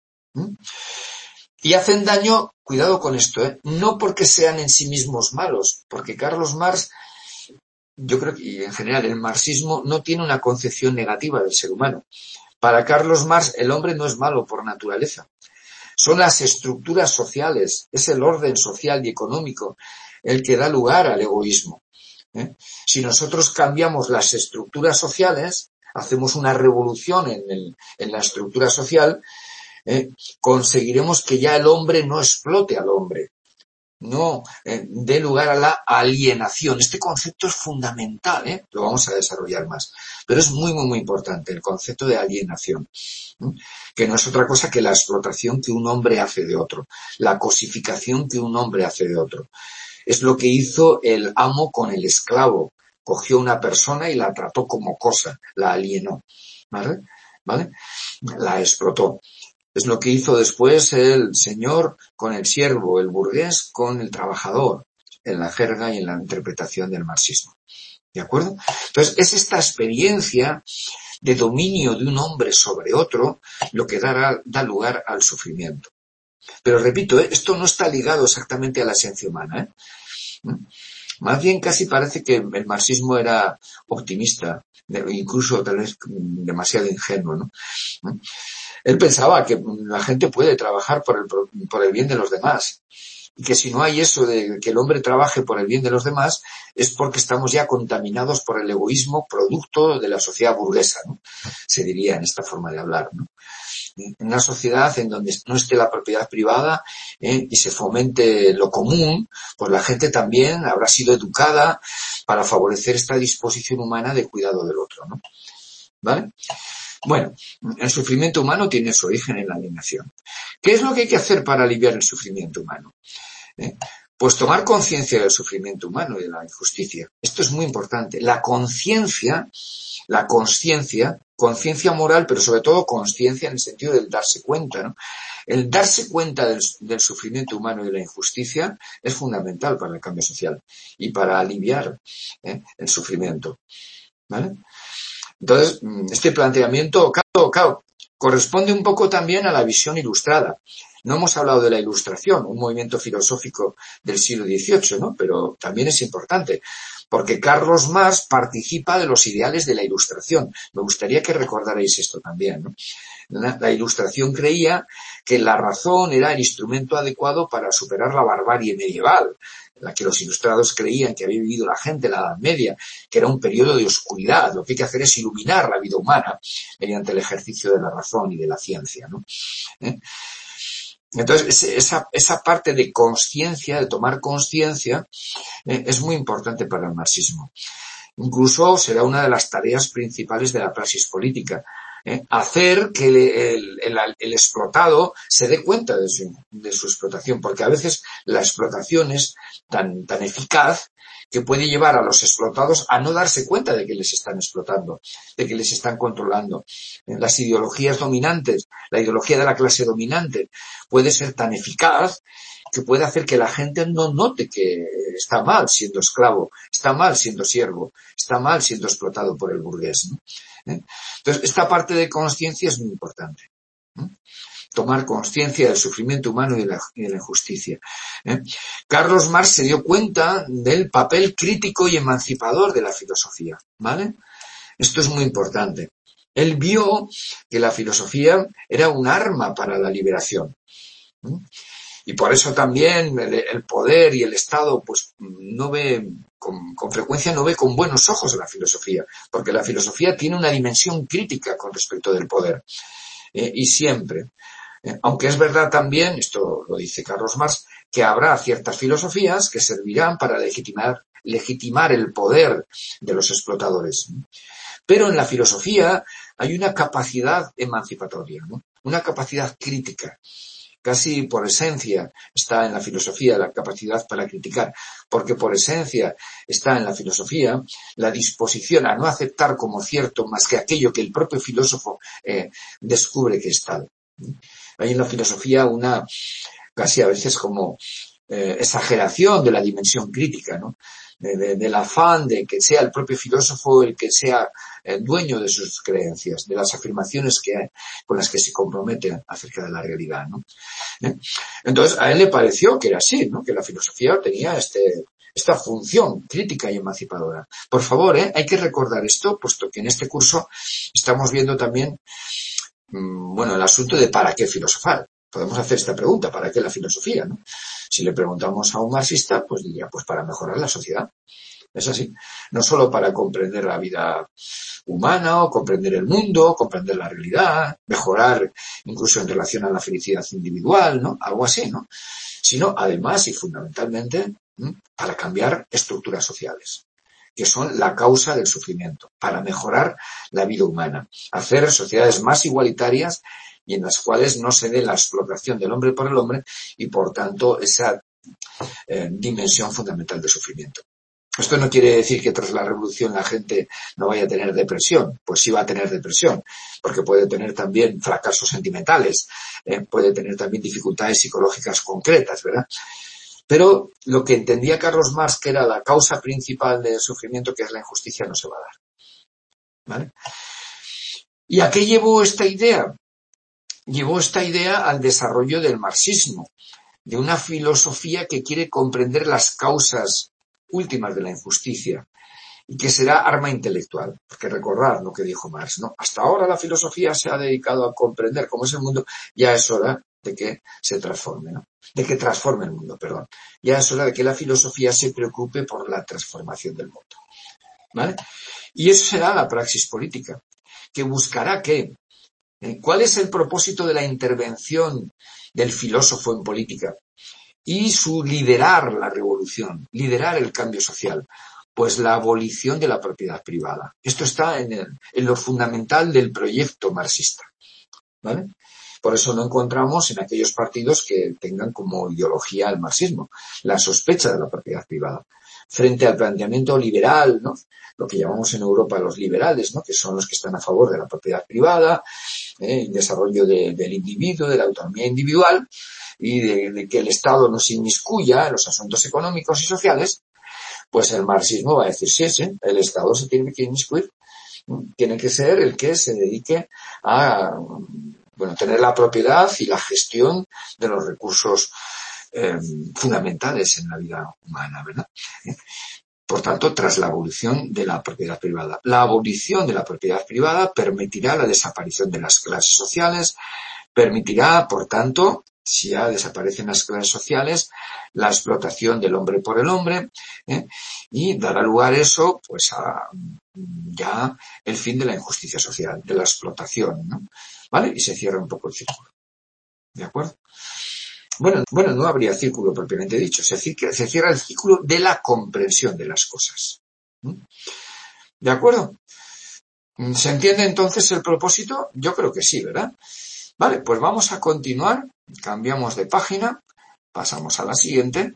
S1: Y hacen daño, cuidado con esto, no porque sean en sí mismos malos, porque Carlos Marx, yo creo que y en general el marxismo no tiene una concepción negativa del ser humano. Para Carlos Marx el hombre no es malo por naturaleza. Son las estructuras sociales, es el orden social y económico el que da lugar al egoísmo. Si nosotros cambiamos las estructuras sociales, hacemos una revolución en la estructura social, conseguiremos que ya el hombre no explote al hombre, no dé lugar a la alienación. Este concepto es fundamental, lo vamos a desarrollar más, pero es muy, muy, muy importante el concepto de alienación, que no es otra cosa que la explotación que un hombre hace de otro, la cosificación que un hombre hace de otro. Es lo que hizo el amo con el esclavo. Cogió una persona y la trató como cosa, la alienó, ¿vale? La explotó. Es lo que hizo después el señor con el siervo, el burgués con el trabajador, en la jerga y en la interpretación del marxismo. ¿De acuerdo? Entonces, es esta experiencia de dominio de un hombre sobre otro lo que da lugar al sufrimiento. Pero repito, esto no está ligado exactamente a la esencia humana, Más bien casi parece que el marxismo era optimista, incluso tal vez demasiado ingenuo, ¿no? Él pensaba que la gente puede trabajar por el bien de los demás. Y que si no hay eso de que el hombre trabaje por el bien de los demás, es porque estamos ya contaminados por el egoísmo producto de la sociedad burguesa, ¿no?, se diría en esta forma de hablar, ¿no? En una sociedad en donde no esté la propiedad privada y se fomente lo común, pues la gente también habrá sido educada para favorecer esta disposición humana de cuidado del otro, ¿no? ¿Vale? Bueno, el sufrimiento humano tiene su origen en la alienación. ¿Qué es lo que hay que hacer para aliviar el sufrimiento humano? Pues tomar conciencia del sufrimiento humano y de la injusticia. Esto es muy importante. La conciencia, conciencia moral, pero sobre todo conciencia en el sentido del darse cuenta, ¿no? El darse cuenta del sufrimiento humano y de la injusticia es fundamental para el cambio social y para aliviar el sufrimiento, ¿vale? Entonces, este planteamiento, claro, corresponde un poco también a la visión ilustrada. No hemos hablado de la Ilustración, un movimiento filosófico del siglo XVIII, ¿no?, pero también es importante, porque Carlos Marx participa de los ideales de la Ilustración. Me gustaría que recordarais esto también, ¿no? La Ilustración creía que la razón era el instrumento adecuado para superar la barbarie medieval, la que los ilustrados creían que había vivido la gente en la Edad Media, que era un periodo de oscuridad. Lo que hay que hacer es iluminar la vida humana mediante el ejercicio de la razón y de la ciencia, ¿no? Entonces, esa parte de conciencia, de tomar conciencia, es muy importante para el marxismo. Incluso será una de las tareas principales de la praxis política. Hacer que el explotado se dé cuenta de su explotación, porque a veces la explotación es tan eficaz que puede llevar a los explotados a no darse cuenta de que les están explotando, de que les están controlando. Las ideologías dominantes, la ideología de la clase dominante puede ser tan eficaz que puede hacer que la gente no note que está mal siendo esclavo, está mal siendo siervo, está mal siendo explotado por el burgués, ¿no? Entonces, esta parte de conciencia es muy importante. Tomar conciencia del sufrimiento humano y de la injusticia. Carlos Marx se dio cuenta del papel crítico y emancipador de la filosofía, ¿vale? Esto es muy importante. Él vio que la filosofía era un arma para la liberación. Y por eso también el poder y el Estado pues no ve con frecuencia no ve con buenos ojos a la filosofía, porque la filosofía tiene una dimensión crítica con respecto del poder. Y siempre. Aunque es verdad también, esto lo dice Carlos Marx, que habrá ciertas filosofías que servirán para legitimar el poder de los explotadores. Pero en la filosofía hay una capacidad emancipatoria, ¿no? Una capacidad crítica. Casi por esencia está en la filosofía la capacidad para criticar, porque por esencia está en la filosofía la disposición a no aceptar como cierto más que aquello que el propio filósofo descubre que es tal. Hay en la filosofía una casi a veces como exageración de la dimensión crítica, ¿no? Del afán de que sea el propio filósofo el que sea el dueño de sus creencias, de las afirmaciones con las que se compromete acerca de la realidad, ¿no? Entonces, a él le pareció que era así, ¿no? Que la filosofía tenía esta función crítica y emancipadora. Por favor, hay que recordar esto, puesto que en este curso estamos viendo también, el asunto de para qué filosofar. Podemos hacer esta pregunta, ¿para qué la filosofía, no? Si le preguntamos a un marxista, pues diría, pues para mejorar la sociedad. Es así. No solo para comprender la vida humana o comprender el mundo, comprender la realidad, mejorar incluso en relación a la felicidad individual, ¿no? Algo así, ¿no? Sino además y fundamentalmente para cambiar estructuras sociales, que son la causa del sufrimiento, para mejorar la vida humana, hacer sociedades más igualitarias y en las cuales no se dé la explotación del hombre por el hombre y, por tanto, esa dimensión fundamental de sufrimiento. Esto no quiere decir que tras la revolución la gente no vaya a tener depresión. Pues sí va a tener depresión, porque puede tener también fracasos sentimentales, puede tener también dificultades psicológicas concretas, ¿verdad? Pero lo que entendía Carlos Marx que era la causa principal del sufrimiento, que es la injusticia, no se va a dar, ¿vale? ¿Y a qué llevó esta idea? Llevó esta idea al desarrollo del marxismo, de una filosofía que quiere comprender las causas últimas de la injusticia y que será arma intelectual. Porque recordad lo que dijo Marx, ¿no? Hasta ahora la filosofía se ha dedicado a comprender cómo es el mundo, ya es hora de que se transforme, ¿no? De que transforme el mundo, perdón. Ya es hora de que la filosofía se preocupe por la transformación del mundo, ¿vale? Y eso será la praxis política, que buscará ¿qué? ¿Cuál es el propósito de la intervención del filósofo en política? Y su liderar la revolución, liderar el cambio social, pues la abolición de la propiedad privada. Esto está en lo fundamental del proyecto marxista, ¿vale? Por eso no encontramos en aquellos partidos que tengan como ideología el marxismo, la sospecha de la propiedad privada. Frente al planteamiento liberal, ¿no? Lo que llamamos en Europa los liberales, ¿no? Que son los que están a favor de la propiedad privada, el desarrollo del individuo, de la autonomía individual y de que el Estado no se inmiscuya en los asuntos económicos y sociales, pues el marxismo va a decir sí, el Estado se tiene que inmiscuir, tiene que ser el que se dedique a tener la propiedad y la gestión de los recursos fundamentales en la vida humana, ¿verdad? Por tanto, tras la abolición de la propiedad privada. La abolición de la propiedad privada permitirá la desaparición de las clases sociales, permitirá, por tanto, Si ya desaparecen las clases sociales, la explotación del hombre por el hombre, y dará lugar eso, pues, a ya el fin de la injusticia social, de la explotación, ¿no? ¿Vale? Y se cierra un poco el círculo. ¿De acuerdo? Bueno, no habría círculo propiamente dicho. Se cierra el círculo de la comprensión de las cosas. ¿De acuerdo? ¿Se entiende entonces el propósito? Yo creo que sí, ¿verdad? Vale, pues vamos a continuar. Cambiamos de página. Pasamos a la siguiente.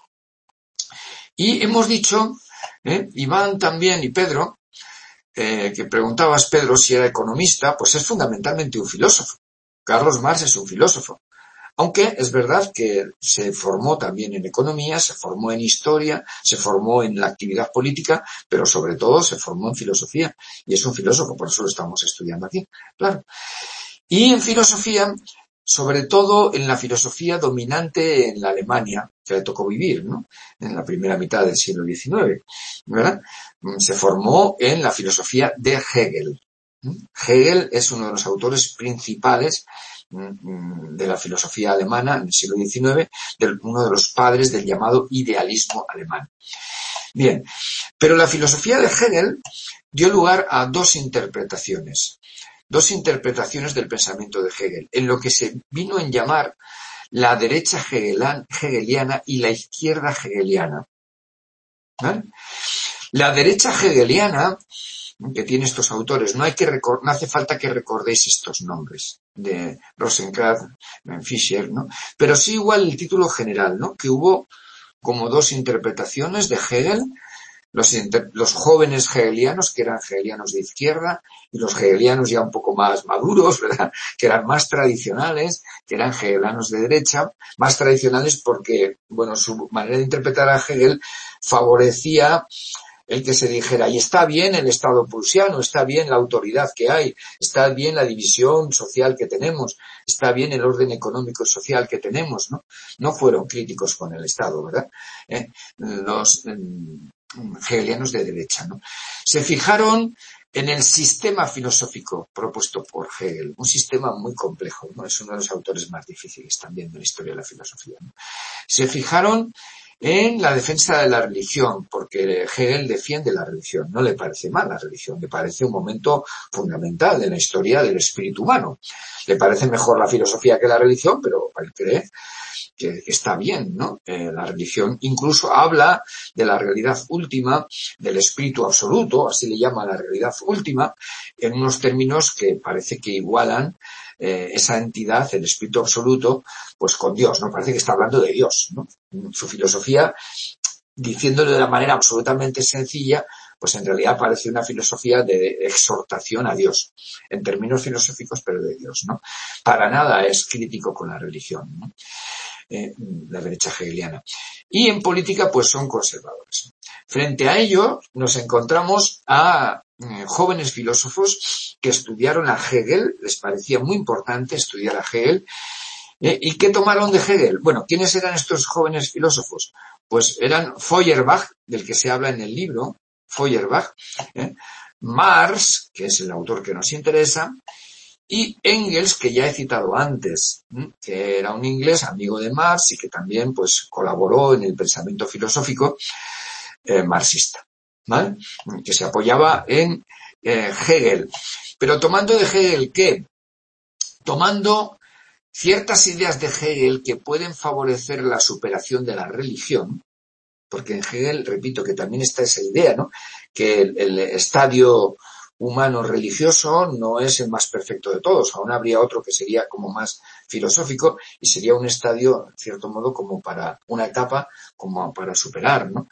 S1: Y hemos dicho, Iván también y Pedro, que preguntabas, Pedro, si era economista, pues es fundamentalmente un filósofo. Carlos Marx es un filósofo. Aunque es verdad que se formó también en economía, se formó en historia, se formó en la actividad política, pero sobre todo se formó en filosofía. Y es un filósofo, por eso lo estamos estudiando aquí, claro. Y en filosofía, sobre todo en la filosofía dominante en la Alemania, que le tocó vivir, ¿no? En la primera mitad del siglo XIX, ¿verdad? Se formó en la filosofía de Hegel. Hegel es uno de los autores principales de la filosofía alemana en el siglo XIX, uno de los padres del llamado idealismo alemán. Bien, pero la filosofía de Hegel dio lugar a dos interpretaciones del pensamiento de Hegel, en lo que se vino a llamar la derecha hegeliana y la izquierda hegeliana. ¿Vale? La derecha hegeliana, que tiene estos autores, no hace falta que recordéis estos nombres de Rosenkranz, Fischer, ¿no? Pero sí igual el título general, ¿no? Que hubo como dos interpretaciones de Hegel, los jóvenes hegelianos, que eran hegelianos de izquierda, y los hegelianos ya un poco más maduros, ¿verdad? Que eran más tradicionales, que eran hegelianos de derecha, más tradicionales porque, bueno, su manera de interpretar a Hegel favorecía el que se dijera, y está bien el Estado prusiano, está bien la autoridad que hay, está bien la división social que tenemos, está bien el orden económico y social que tenemos, ¿no? No fueron críticos con el Estado, ¿verdad? Los hegelianos de derecha, ¿no? Se fijaron en el sistema filosófico propuesto por Hegel, un sistema muy complejo, ¿no? Es uno de los autores más difíciles también de la historia de la filosofía, ¿no? Se fijaron en la defensa de la religión, porque Hegel defiende la religión, no le parece mal la religión, le parece un momento fundamental en la historia del espíritu humano. Le parece mejor la filosofía que la religión, pero él cree que está bien, ¿no? La religión incluso habla de la realidad última, del espíritu absoluto, así le llama la realidad última, en unos términos que parece que igualan esa entidad, el espíritu absoluto, pues con Dios, ¿no? Parece que está hablando de Dios, ¿no? Su filosofía, diciéndolo de la manera absolutamente sencilla, pues en realidad parece una filosofía de exhortación a Dios, en términos filosóficos, pero de Dios, ¿no? Para nada es crítico con la religión, ¿no? La derecha hegeliana. Y en política, pues son conservadores. Frente a ello, nos encontramos a jóvenes filósofos que estudiaron a Hegel, les parecía muy importante estudiar a Hegel. ¿Y qué tomaron de Hegel? Bueno, ¿quiénes eran estos jóvenes filósofos? Pues eran Feuerbach, del que se habla en el libro, Feuerbach, Marx, que es el autor que nos interesa, y Engels, que ya he citado antes, que era un inglés amigo de Marx y que también pues colaboró en el pensamiento filosófico marxista, ¿vale? Que se apoyaba en Hegel. Pero tomando de Hegel, ¿qué? Tomando ciertas ideas de Hegel que pueden favorecer la superación de la religión, porque en Hegel, repito, que también está esa idea, ¿no? Que el estadio humano religioso no es el más perfecto de todos, aún habría otro que sería como más filosófico y sería un estadio, en cierto modo, como para una etapa, como para superar, ¿no?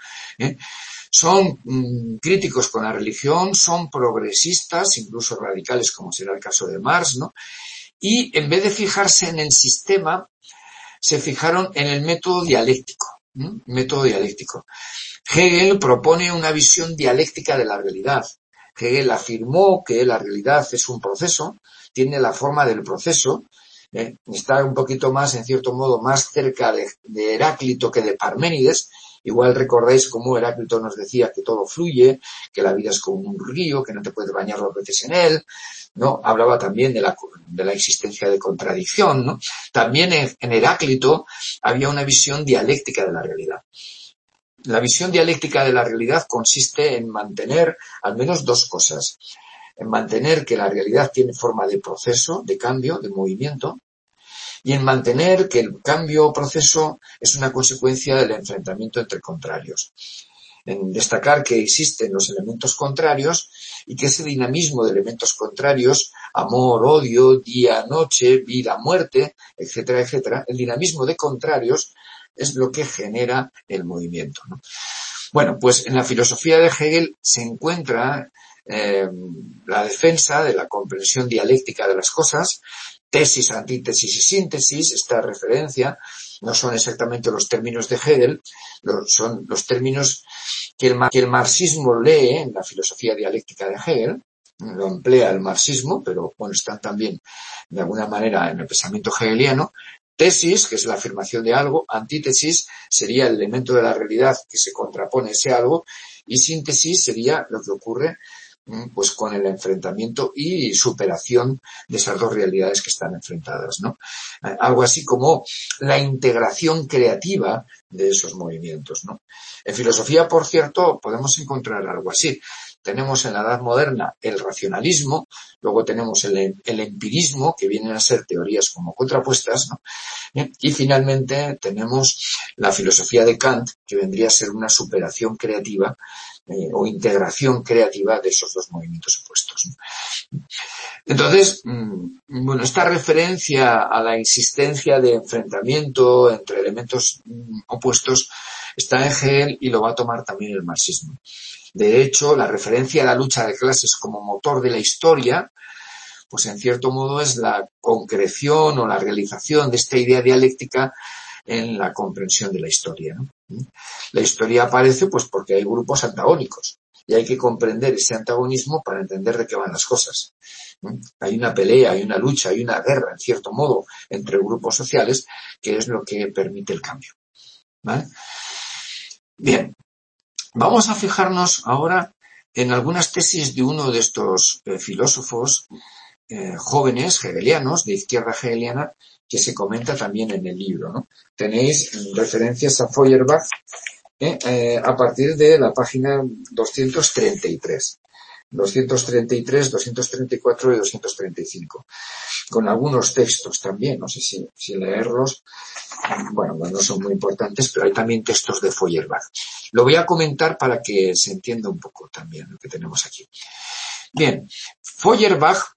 S1: Son críticos con la religión, son progresistas, incluso radicales, como será el caso de Marx, ¿no? Y en vez de fijarse en el sistema, se fijaron en el método dialéctico. Método dialéctico. Hegel propone una visión dialéctica de la realidad. Hegel afirmó que la realidad es un proceso, tiene la forma del proceso, está un poquito más, en cierto modo, más cerca de Heráclito que de Parménides, Igual recordáis cómo Heráclito nos decía que todo fluye, que la vida es como un río, que no te puedes bañar 2 veces en él, ¿no? Hablaba también de la existencia de contradicción, ¿no? También en Heráclito había una visión dialéctica de la realidad. La visión dialéctica de la realidad consiste en mantener al menos 2 cosas. En mantener que la realidad tiene forma de proceso, de cambio, de movimiento, y en mantener que el cambio o proceso es una consecuencia del enfrentamiento entre contrarios. En destacar que existen los elementos contrarios y que ese dinamismo de elementos contrarios, amor, odio, día, noche, vida, muerte, etcétera, etcétera, el dinamismo de contrarios es lo que genera el movimiento, ¿no? Bueno, pues en la filosofía de Hegel se encuentra la defensa de la comprensión dialéctica de las cosas, tesis, antítesis y síntesis. Esta referencia no son exactamente los términos de Hegel, son los términos que el marxismo lee en la filosofía dialéctica de Hegel, lo emplea el marxismo, pero bueno, están también de alguna manera en el pensamiento hegeliano. Tesis, que es la afirmación de algo, antítesis sería el elemento de la realidad que se contrapone a ese algo, y síntesis sería lo que ocurre pues con el enfrentamiento y superación de esas 2 realidades que están enfrentadas, ¿no? Algo así como la integración creativa de esos movimientos, ¿no? En filosofía, por cierto, podemos encontrar algo así. Tenemos en la Edad Moderna el racionalismo, luego tenemos el empirismo, que vienen a ser teorías como contrapuestas, ¿no? Y finalmente tenemos la filosofía de Kant, que vendría a ser una superación creativa o integración creativa de esos 2 movimientos opuestos, ¿no? Entonces, bueno, esta referencia a la existencia de enfrentamiento entre elementos opuestos está en Hegel y lo va a tomar también el marxismo. De hecho, la referencia a la lucha de clases como motor de la historia, pues en cierto modo es la concreción o la realización de esta idea dialéctica en la comprensión de la historia, ¿no? La historia aparece pues porque hay grupos antagónicos y hay que comprender ese antagonismo para entender de qué van las cosas. Hay una pelea, hay una lucha, hay una guerra, en cierto modo, entre grupos sociales, que es lo que permite el cambio, ¿vale? Bien, vamos a fijarnos ahora en algunas tesis de uno de estos filósofos jóvenes hegelianos, de izquierda hegeliana, que se comenta también en el libro, ¿no? Tenéis referencias a Feuerbach a partir de la página 233. 233, 234 y 235. Con algunos textos también, no sé si leerlos. Bueno, no son muy importantes, pero hay también textos de Feuerbach. Lo voy a comentar para que se entienda un poco también lo que tenemos aquí. Bien, Feuerbach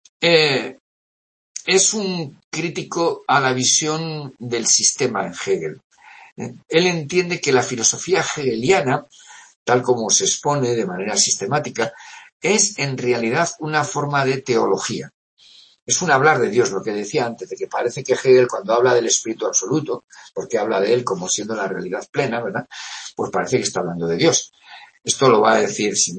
S1: es un crítico a la visión del sistema en Hegel. Él entiende que la filosofía hegeliana, tal como se expone de manera sistemática, es en realidad una forma de teología. Es un hablar de Dios, lo que decía antes, de que parece que Hegel, cuando habla del espíritu absoluto, porque habla de él como siendo la realidad plena, ¿verdad? Pues parece que está hablando de Dios. Esto lo va a decir sin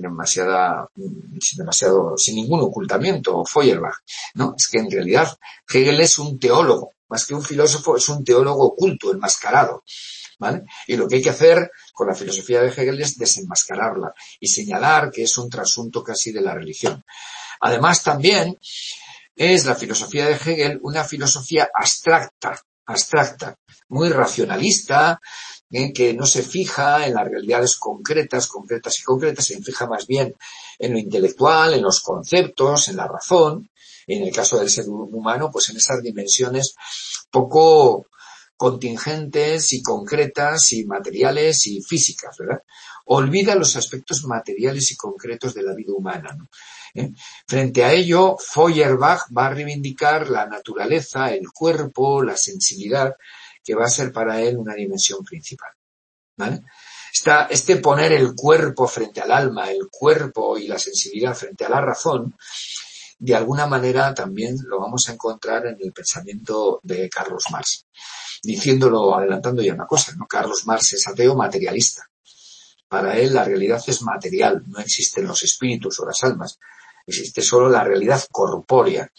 S1: ningún ocultamiento, Feuerbach, ¿no? Es que en realidad Hegel es un teólogo, más que un filósofo, es un teólogo oculto, enmascarado, ¿vale? Y lo que hay que hacer con la filosofía de Hegel es desenmascararla y señalar que es un trasunto casi de la religión. Además, también es la filosofía de Hegel una filosofía abstracta, muy racionalista, que no se fija en las realidades concretas, se fija más bien en lo intelectual, en los conceptos, en la razón, y en el caso del ser humano, pues en esas dimensiones poco contingentes y concretas y materiales y físicas, ¿verdad? Olvida los aspectos materiales y concretos de la vida humana, ¿no? Frente a ello, Feuerbach va a reivindicar la naturaleza, el cuerpo, la sensibilidad, que va a ser para él una dimensión principal, ¿vale? Este poner el cuerpo frente al alma, el cuerpo y la sensibilidad frente a la razón, de alguna manera también lo vamos a encontrar en el pensamiento de Carlos Marx. Adelantando ya una cosa, ¿no? Carlos Marx es ateo materialista. Para él la realidad es material, no existen los espíritus o las almas, existe solo la realidad corpórea.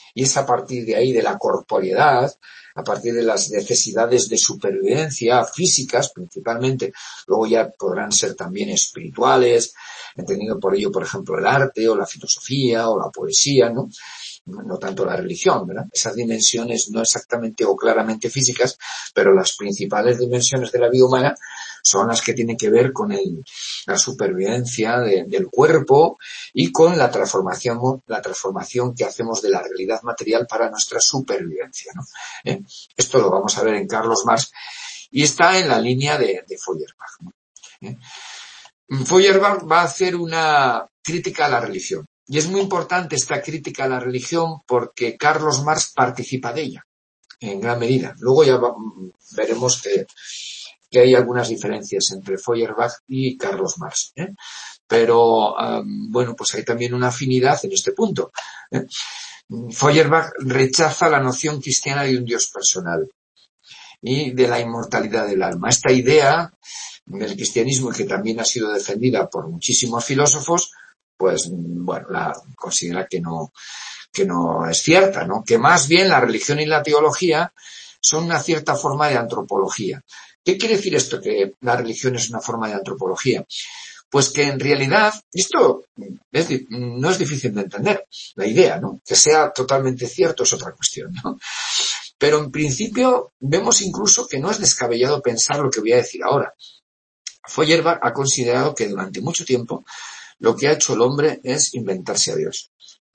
S1: Y es a partir de ahí, de la corporeidad, a partir de las necesidades de supervivencia físicas principalmente, luego ya podrán ser también espirituales, entendiendo por ello, por ejemplo, el arte o la filosofía o la poesía, ¿no? No tanto la religión, ¿verdad? Esas dimensiones no exactamente o claramente físicas, pero las principales dimensiones de la vida humana son las que tienen que ver con la supervivencia del cuerpo y con la transformación que hacemos de la realidad material para nuestra supervivencia, ¿no? Esto lo vamos a ver en Carlos Marx y está en la línea de Feuerbach, ¿no? Feuerbach va a hacer una crítica a la religión. Y es muy importante esta crítica a la religión porque Carlos Marx participa de ella, en gran medida. Luego ya veremos que hay algunas diferencias entre Feuerbach y Carlos Marx, ¿eh? Pero, bueno, pues hay también una afinidad en este punto, ¿eh? Feuerbach rechaza la noción cristiana de un Dios personal y de la inmortalidad del alma. Esta idea del cristianismo, que también ha sido defendida por muchísimos filósofos, pues, bueno, la considera que no es cierta, ¿no? Que más bien la religión y la teología son una cierta forma de antropología. ¿Qué quiere decir esto, que la religión es una forma de antropología? Pues que en realidad, esto no es difícil de entender, la idea, ¿no? Que sea totalmente cierto es otra cuestión, ¿no? Pero en principio vemos incluso que no es descabellado pensar lo que voy a decir ahora. Feuerbach ha considerado que durante mucho tiempo lo que ha hecho el hombre es inventarse a Dios.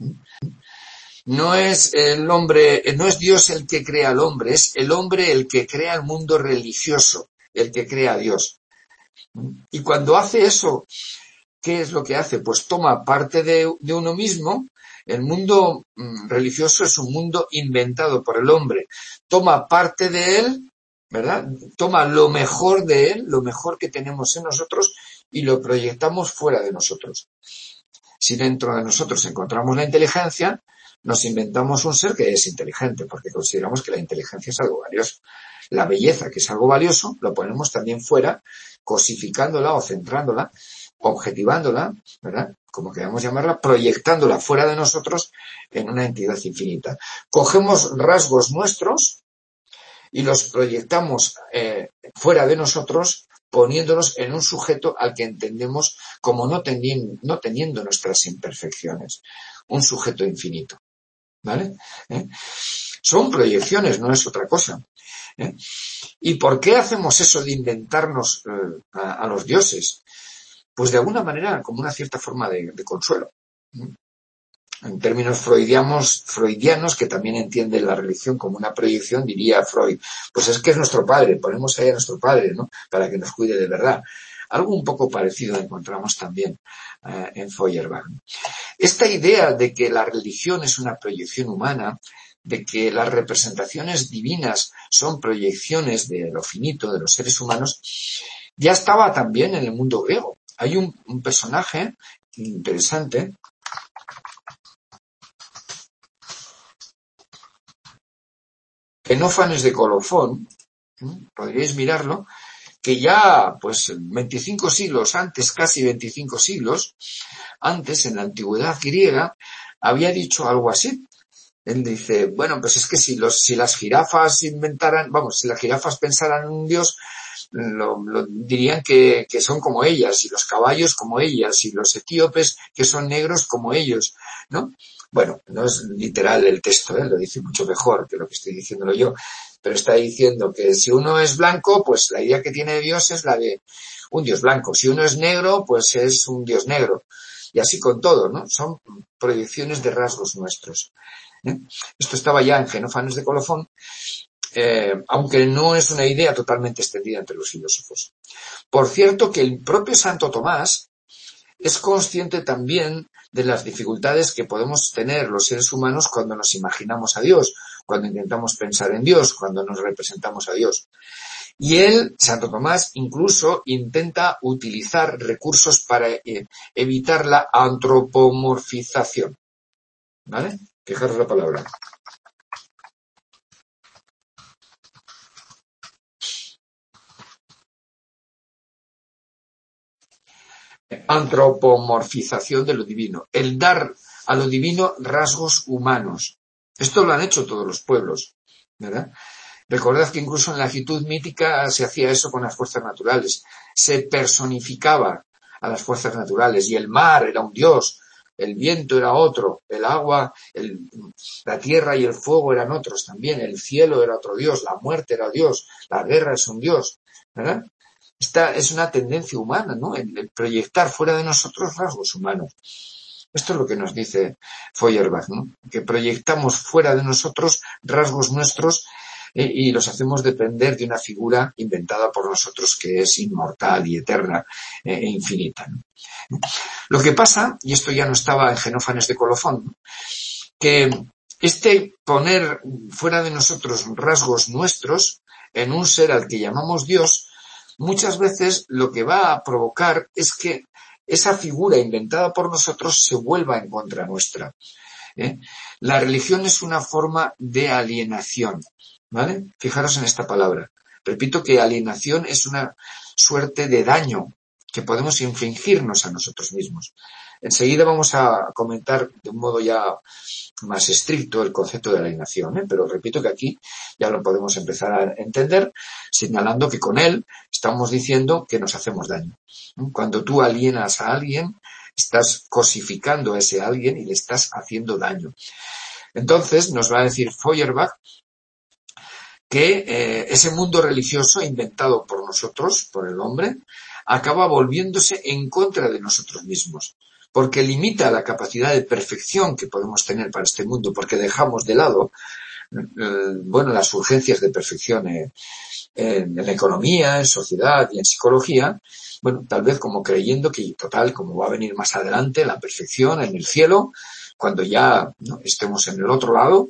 S1: No es Dios el que crea al hombre, es el hombre el que crea el mundo religioso, el que crea a Dios. Y cuando hace eso, ¿qué es lo que hace? Pues toma parte de uno mismo. El mundo religioso es un mundo inventado por el hombre. Toma parte de él, ¿verdad? Toma lo mejor de él, lo mejor que tenemos en nosotros, y lo proyectamos fuera de nosotros. Si dentro de nosotros encontramos la inteligencia, nos inventamos un ser que es inteligente, porque consideramos que la inteligencia es algo valioso. La belleza, que es algo valioso, lo ponemos también fuera, cosificándola o centrándola, objetivándola, ¿verdad? Como queramos llamarla, proyectándola fuera de nosotros en una entidad infinita. Cogemos rasgos nuestros y los proyectamos fuera de nosotros, poniéndolos en un sujeto al que entendemos como no teniendo nuestras imperfecciones, un sujeto infinito, ¿vale? Son proyecciones, no es otra cosa. ¿Y por qué hacemos eso de inventarnos a los dioses? Pues de alguna manera como una cierta forma de consuelo. En términos freudianos, que también entienden la religión como una proyección, diría Freud, pues es que es nuestro padre, ponemos ahí a nuestro padre, ¿no? Para que nos cuide de verdad. Algo un poco parecido encontramos también en Feuerbach. Esta idea de que la religión es una proyección humana, de que las representaciones divinas son proyecciones de lo finito, de los seres humanos, ya estaba también en el mundo griego. Hay un personaje interesante, Xenófanes de Colofón, podríais mirarlo, que ya, pues, 25 siglos antes, casi 25 siglos antes, en la antigüedad griega, había dicho algo así. Él dice, bueno, pues es que si las jirafas si las jirafas pensaran en un dios, dirían que son como ellas, y los caballos como ellas, y los etíopes que son negros como ellos, ¿no? Bueno, no es literal el texto, lo dice mucho mejor que lo que estoy diciéndolo yo, pero está diciendo que si uno es blanco, pues la idea que tiene de Dios es la de un dios blanco. Si uno es negro, pues es un dios negro. Y así con todo, ¿no? Son proyecciones de rasgos nuestros. Esto estaba ya en Xenófanes de Colofón, aunque no es una idea totalmente extendida entre los filósofos. Por cierto que el propio Santo Tomás es consciente también de las dificultades que podemos tener los seres humanos cuando nos imaginamos a Dios, cuando intentamos pensar en Dios, cuando nos representamos a Dios. Y él, Santo Tomás, incluso intenta utilizar recursos para evitar la antropomorfización. ¿Vale? Fijaros la palabra. Antropomorfización de lo divino. El dar a lo divino rasgos humanos. Esto lo han hecho todos los pueblos, ¿verdad? Recordad que incluso en la actitud mítica se hacía eso con las fuerzas naturales. Se personificaba a las fuerzas naturales y el mar era un dios, el viento era otro, el agua, la tierra y el fuego eran otros también, el cielo era otro dios, la muerte era Dios, la guerra es un dios, ¿verdad? Esta es una tendencia humana, ¿no? El proyectar fuera de nosotros rasgos humanos. Esto es lo que nos dice Feuerbach, ¿no? Que proyectamos fuera de nosotros rasgos nuestros y los hacemos depender de una figura inventada por nosotros que es inmortal y eterna e infinita, ¿no? Lo que pasa, y esto ya no estaba en Genófanes de Colofón, ¿no? Que este poner fuera de nosotros rasgos nuestros en un ser al que llamamos Dios, muchas veces lo que va a provocar es que esa figura inventada por nosotros se vuelva en contra nuestra, ¿eh? La religión es una forma de alienación, ¿vale? Fijaros en esta palabra. Repito que alienación es una suerte de daño que podemos infligirnos a nosotros mismos. Enseguida vamos a comentar de un modo ya más estricto el concepto de alienación, ¿eh? Pero repito que aquí ya lo podemos empezar a entender señalando que con él estamos diciendo que nos hacemos daño. Cuando tú alienas a alguien, estás cosificando a ese alguien y le estás haciendo daño. Entonces nos va a decir Feuerbach que ese mundo religioso inventado por nosotros, por el hombre, acaba volviéndose en contra de nosotros mismos, porque limita la capacidad de perfección que podemos tener para este mundo, porque dejamos de lado, las urgencias de perfección en la economía, en sociedad y en psicología, tal vez como creyendo que, total, como va a venir más adelante la perfección en el cielo, cuando ya estemos en el otro lado,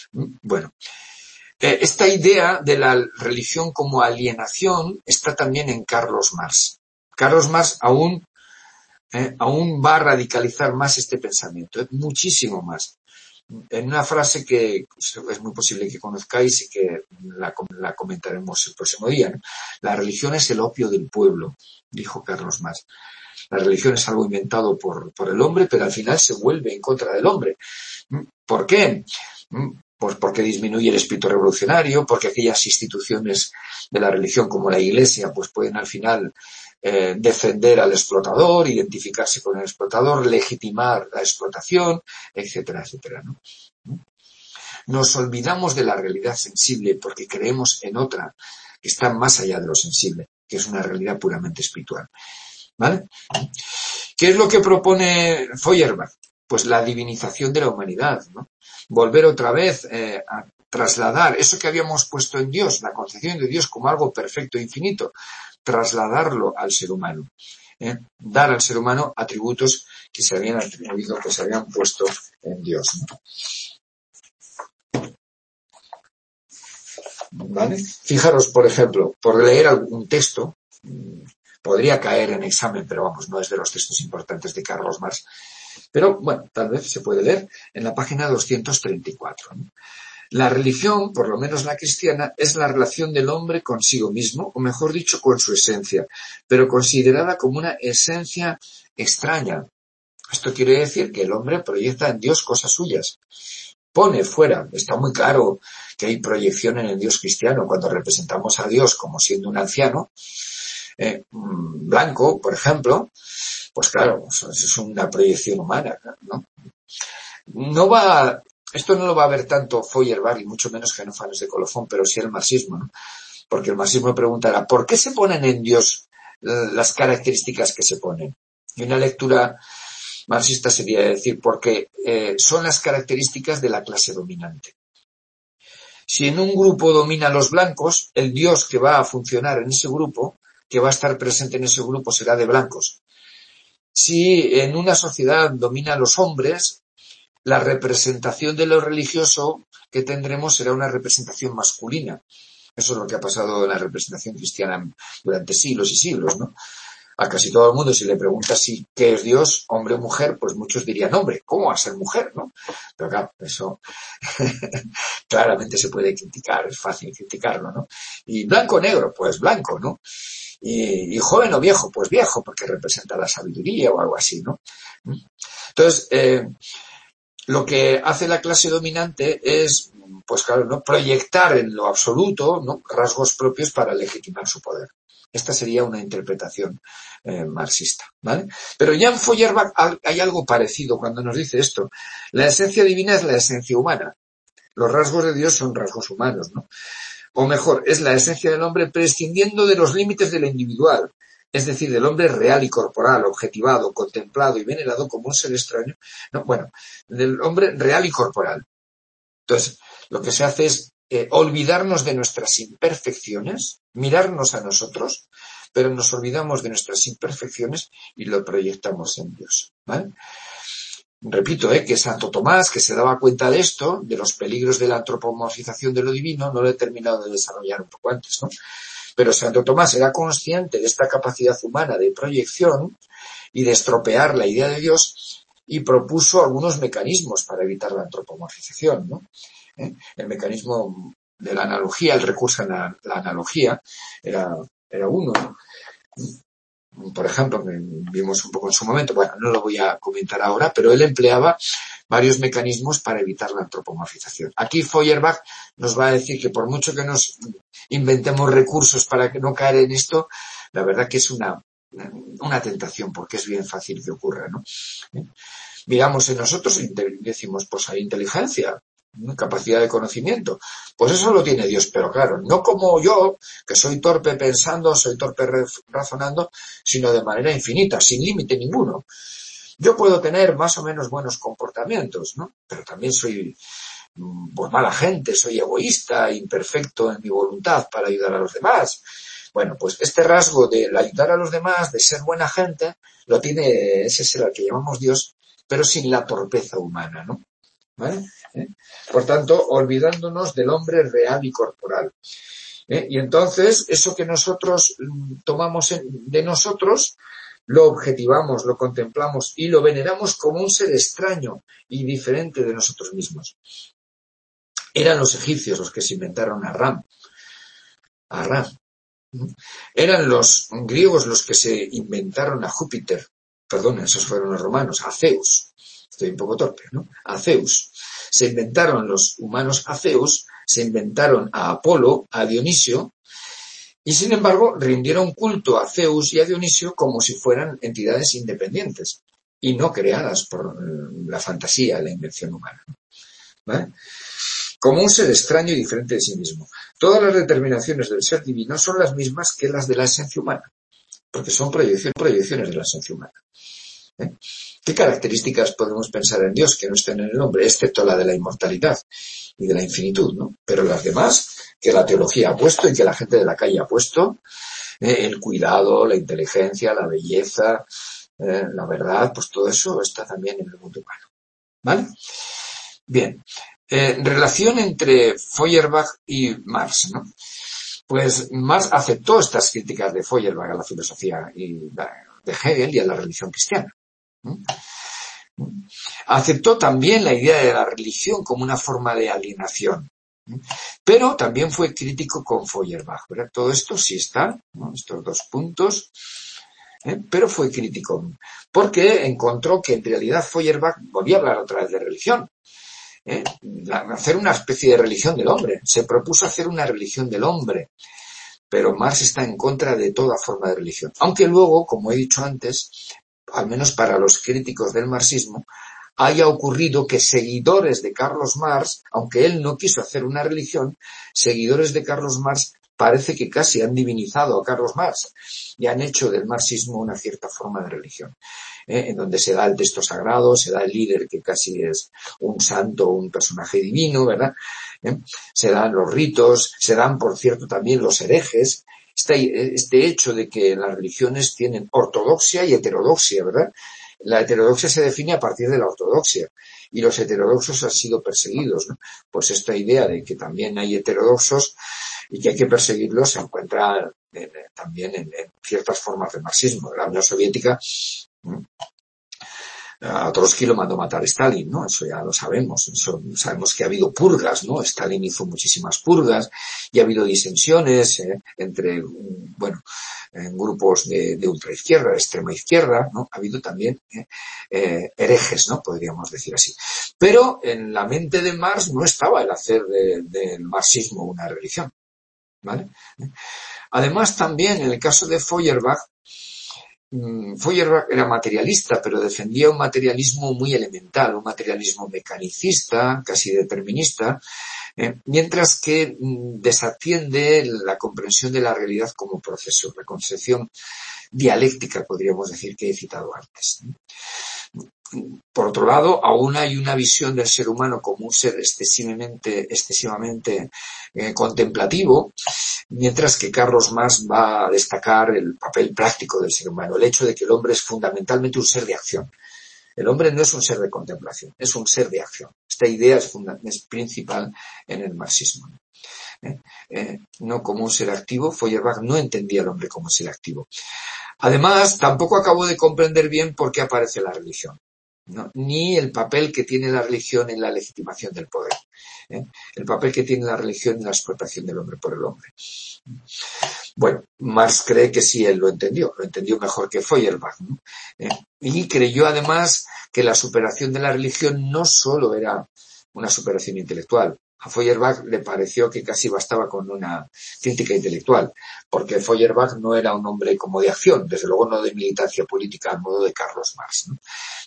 S1: esta idea de la religión como alienación está también en Carlos Marx. Carlos Marx aún va a radicalizar más este pensamiento, muchísimo más. En una frase que es muy posible que conozcáis y que la comentaremos el próximo día, ¿no? La religión es el opio del pueblo, dijo Carlos Marx. La religión es algo inventado por el hombre, pero al final se vuelve en contra del hombre. ¿Por qué? Pues porque disminuye el espíritu revolucionario, porque aquellas instituciones de la religión como la Iglesia pues pueden al final defender al explotador, identificarse con el explotador, legitimar la explotación, etcétera, etcétera, ¿no? Nos olvidamos de la realidad sensible porque creemos en otra que está más allá de lo sensible, que es una realidad puramente espiritual, ¿vale? ¿Qué es lo que propone Feuerbach? Pues la divinización de la humanidad, ¿no? Volver otra vez a trasladar eso que habíamos puesto en Dios, la concepción de Dios como algo perfecto e infinito, trasladarlo al ser humano, dar al ser humano atributos que se habían atribuido, que se habían puesto en Dios, ¿no? ¿Vale? Fijaros, por ejemplo, por leer algún texto, podría caer en examen, pero vamos, no es de los textos importantes de Carlos Marx, pero bueno, tal vez se puede leer en la página 234, ¿no? La religión, por lo menos la cristiana, es la relación del hombre consigo mismo, o mejor dicho, con su esencia, pero considerada como una esencia extraña. Esto quiere decir que el hombre proyecta en Dios cosas suyas, pone fuera. Está muy claro que hay proyección en el Dios cristiano cuando representamos a Dios como siendo un anciano blanco, por ejemplo. Pues claro, es una proyección humana, ¿no? Esto no lo va a ver tanto Feuerbach y mucho menos Genófanes de Colofón, pero sí el marxismo, ¿no? Porque el marxismo preguntará, ¿por qué se ponen en Dios las características que se ponen? Y una lectura marxista sería decir, porque son las características de la clase dominante. Si en un grupo domina a los blancos, el Dios que va a funcionar en ese grupo, que va a estar presente en ese grupo, será de blancos. Si en una sociedad domina a los hombres, la representación de lo religioso que tendremos será una representación masculina. Eso es lo que ha pasado en la representación cristiana durante siglos y siglos, ¿no? A casi todo el mundo, si le preguntas si qué es Dios, hombre o mujer, pues muchos dirían hombre, ¿cómo va a ser mujer, no? Pero claro, eso claramente se puede criticar, es fácil criticarlo, ¿no? Y blanco o negro, pues blanco, ¿no? Y joven o viejo, pues viejo, porque representa la sabiduría o algo así, ¿no? Entonces, lo que hace la clase dominante es, pues claro, ¿no?, proyectar en lo absoluto, ¿no?, rasgos propios para legitimar su poder. Esta sería una interpretación marxista, ¿vale? Pero ya en Feuerbach hay algo parecido cuando nos dice esto. La esencia divina es la esencia humana. Los rasgos de Dios son rasgos humanos, ¿no? O mejor, es la esencia del hombre prescindiendo de los límites de lo individual, es decir, del hombre real y corporal, objetivado, contemplado y venerado como un ser extraño, no, bueno, del hombre real y corporal. Entonces, lo que se hace es olvidarnos de nuestras imperfecciones, mirarnos a nosotros, pero nos olvidamos de nuestras imperfecciones y lo proyectamos en Dios, ¿vale? Repito, que Santo Tomás, que se daba cuenta de esto, de los peligros de la antropomorfización de lo divino, no lo he terminado de desarrollar un poco antes, ¿no? Pero Santo Tomás era consciente de esta capacidad humana de proyección y de estropear la idea de Dios y propuso algunos mecanismos para evitar la antropomorfización, ¿no? El mecanismo de la analogía, el recurso a la analogía, era uno, ¿no? Por ejemplo, que vimos un poco en su momento, bueno, no lo voy a comentar ahora, pero él empleaba varios mecanismos para evitar la antropomorfización. Aquí Feuerbach nos va a decir que por mucho que nos inventemos recursos para que no caer en esto, la verdad que es una tentación, porque es bien fácil que ocurra, ¿no? Miramos en nosotros y decimos, pues hay inteligencia, capacidad de conocimiento. Pues eso lo tiene Dios, pero claro, no como yo, que soy torpe pensando, soy torpe razonando, sino de manera infinita, sin límite ninguno. Yo puedo tener más o menos buenos comportamientos, ¿no? Pero también soy, pues, mala gente, soy egoísta, imperfecto en mi voluntad para ayudar a los demás. Bueno, pues este rasgo de ayudar a los demás, de ser buena gente, lo tiene, ese es el que llamamos Dios, pero sin la torpeza humana, ¿no? ¿Vale? Por tanto, olvidándonos del hombre real y corporal. Y entonces, eso que nosotros tomamos de nosotros, lo objetivamos, lo contemplamos y lo veneramos como un ser extraño y diferente de nosotros mismos. Eran los egipcios los que se inventaron a Ram. Eran los griegos los que se inventaron a Júpiter. Perdón, esos fueron los romanos, a Zeus. Estoy un poco torpe, ¿no? A Zeus. Se inventaron los humanos a Zeus, se inventaron a Apolo, a Dionisio, y sin embargo rindieron culto a Zeus y a Dionisio como si fueran entidades independientes y no creadas por la fantasía, la invención humana, ¿vale? Como un ser extraño y diferente de sí mismo. Todas las determinaciones del ser divino son las mismas que las de la esencia humana, porque son proyecciones de la esencia humana. ¿Qué características podemos pensar en Dios que no estén en el hombre, excepto la de la inmortalidad y de la infinitud, ¿no? Pero las demás, que la teología ha puesto y que la gente de la calle ha puesto, el cuidado, la inteligencia, la belleza, la verdad, pues todo eso está también en el mundo humano, ¿vale? Bien, relación entre Feuerbach y Marx, ¿no? Pues Marx aceptó estas críticas de Feuerbach a la filosofía y de Hegel y a la religión cristiana. Aceptó también la idea de la religión como una forma de alienación, pero también fue crítico con Feuerbach, ¿verdad? Todo esto sí está, ¿no? Estos dos puntos, pero fue crítico porque encontró que en realidad Feuerbach volvía a hablar otra vez de religión, hacer una especie de religión del hombre. Se propuso hacer una religión del hombre, pero Marx está en contra de toda forma de religión. Aunque luego, como he dicho antes, al menos para los críticos del marxismo, haya ocurrido que seguidores de Carlos Marx, aunque él no quiso hacer una religión, seguidores de Carlos Marx parece que casi han divinizado a Carlos Marx y han hecho del marxismo una cierta forma de religión, en donde se da el texto sagrado, se da el líder que casi es un santo, un personaje divino, ¿verdad? Se dan los ritos, se dan, por cierto, también los herejes. Este hecho de que las religiones tienen ortodoxia y heterodoxia, ¿verdad? La heterodoxia se define a partir de la ortodoxia y los heterodoxos han sido perseguidos, ¿no? Pues esta idea de que también hay heterodoxos y que hay que perseguirlos se encuentra también en ciertas formas de marxismo. La Unión Soviética A Trotsky lo mandó matar Stalin, ¿no? Eso ya lo sabemos. Eso, sabemos que ha habido purgas, ¿no? Stalin hizo muchísimas purgas y ha habido disensiones entre, bueno, en grupos de ultraizquierda, de extrema izquierda, ¿no? Ha habido también herejes, ¿no? Podríamos decir así. Pero en la mente de Marx no estaba el hacer del marxismo una religión, ¿vale? Además, también en el caso de Feuerbach era materialista, pero defendía un materialismo muy elemental, un materialismo mecanicista, casi determinista, mientras que desatiende la comprensión de la realidad como proceso, la concepción dialéctica, podríamos decir, que he citado antes. Por otro lado, aún hay una visión del ser humano como un ser excesivamente contemplativo, mientras que Carlos Marx va a destacar el papel práctico del ser humano, el hecho de que el hombre es fundamentalmente un ser de acción. El hombre no es un ser de contemplación, es un ser de acción. Esta idea es principal en el marxismo. No como un ser activo. Feuerbach no entendía al hombre como ser activo. Además, tampoco acabó de comprender bien por qué aparece la religión, ¿no? Ni el papel que tiene la religión en la legitimación del poder, el papel que tiene la religión en la explotación del hombre por el hombre. Bueno, Marx cree que sí, él lo entendió mejor que Feuerbach, ¿no? Y creyó además que la superación de la religión no solo era una superación intelectual. A Feuerbach le pareció que casi bastaba con una crítica intelectual, porque Feuerbach no era un hombre como de acción, desde luego no de militancia política al modo de Carlos Marx, ¿no?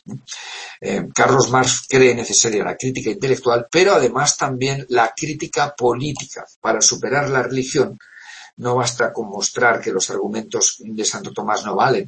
S1: Carlos Marx cree necesaria la crítica intelectual, pero además también la crítica política. Para superar la religión no basta con mostrar que los argumentos de Santo Tomás no valen,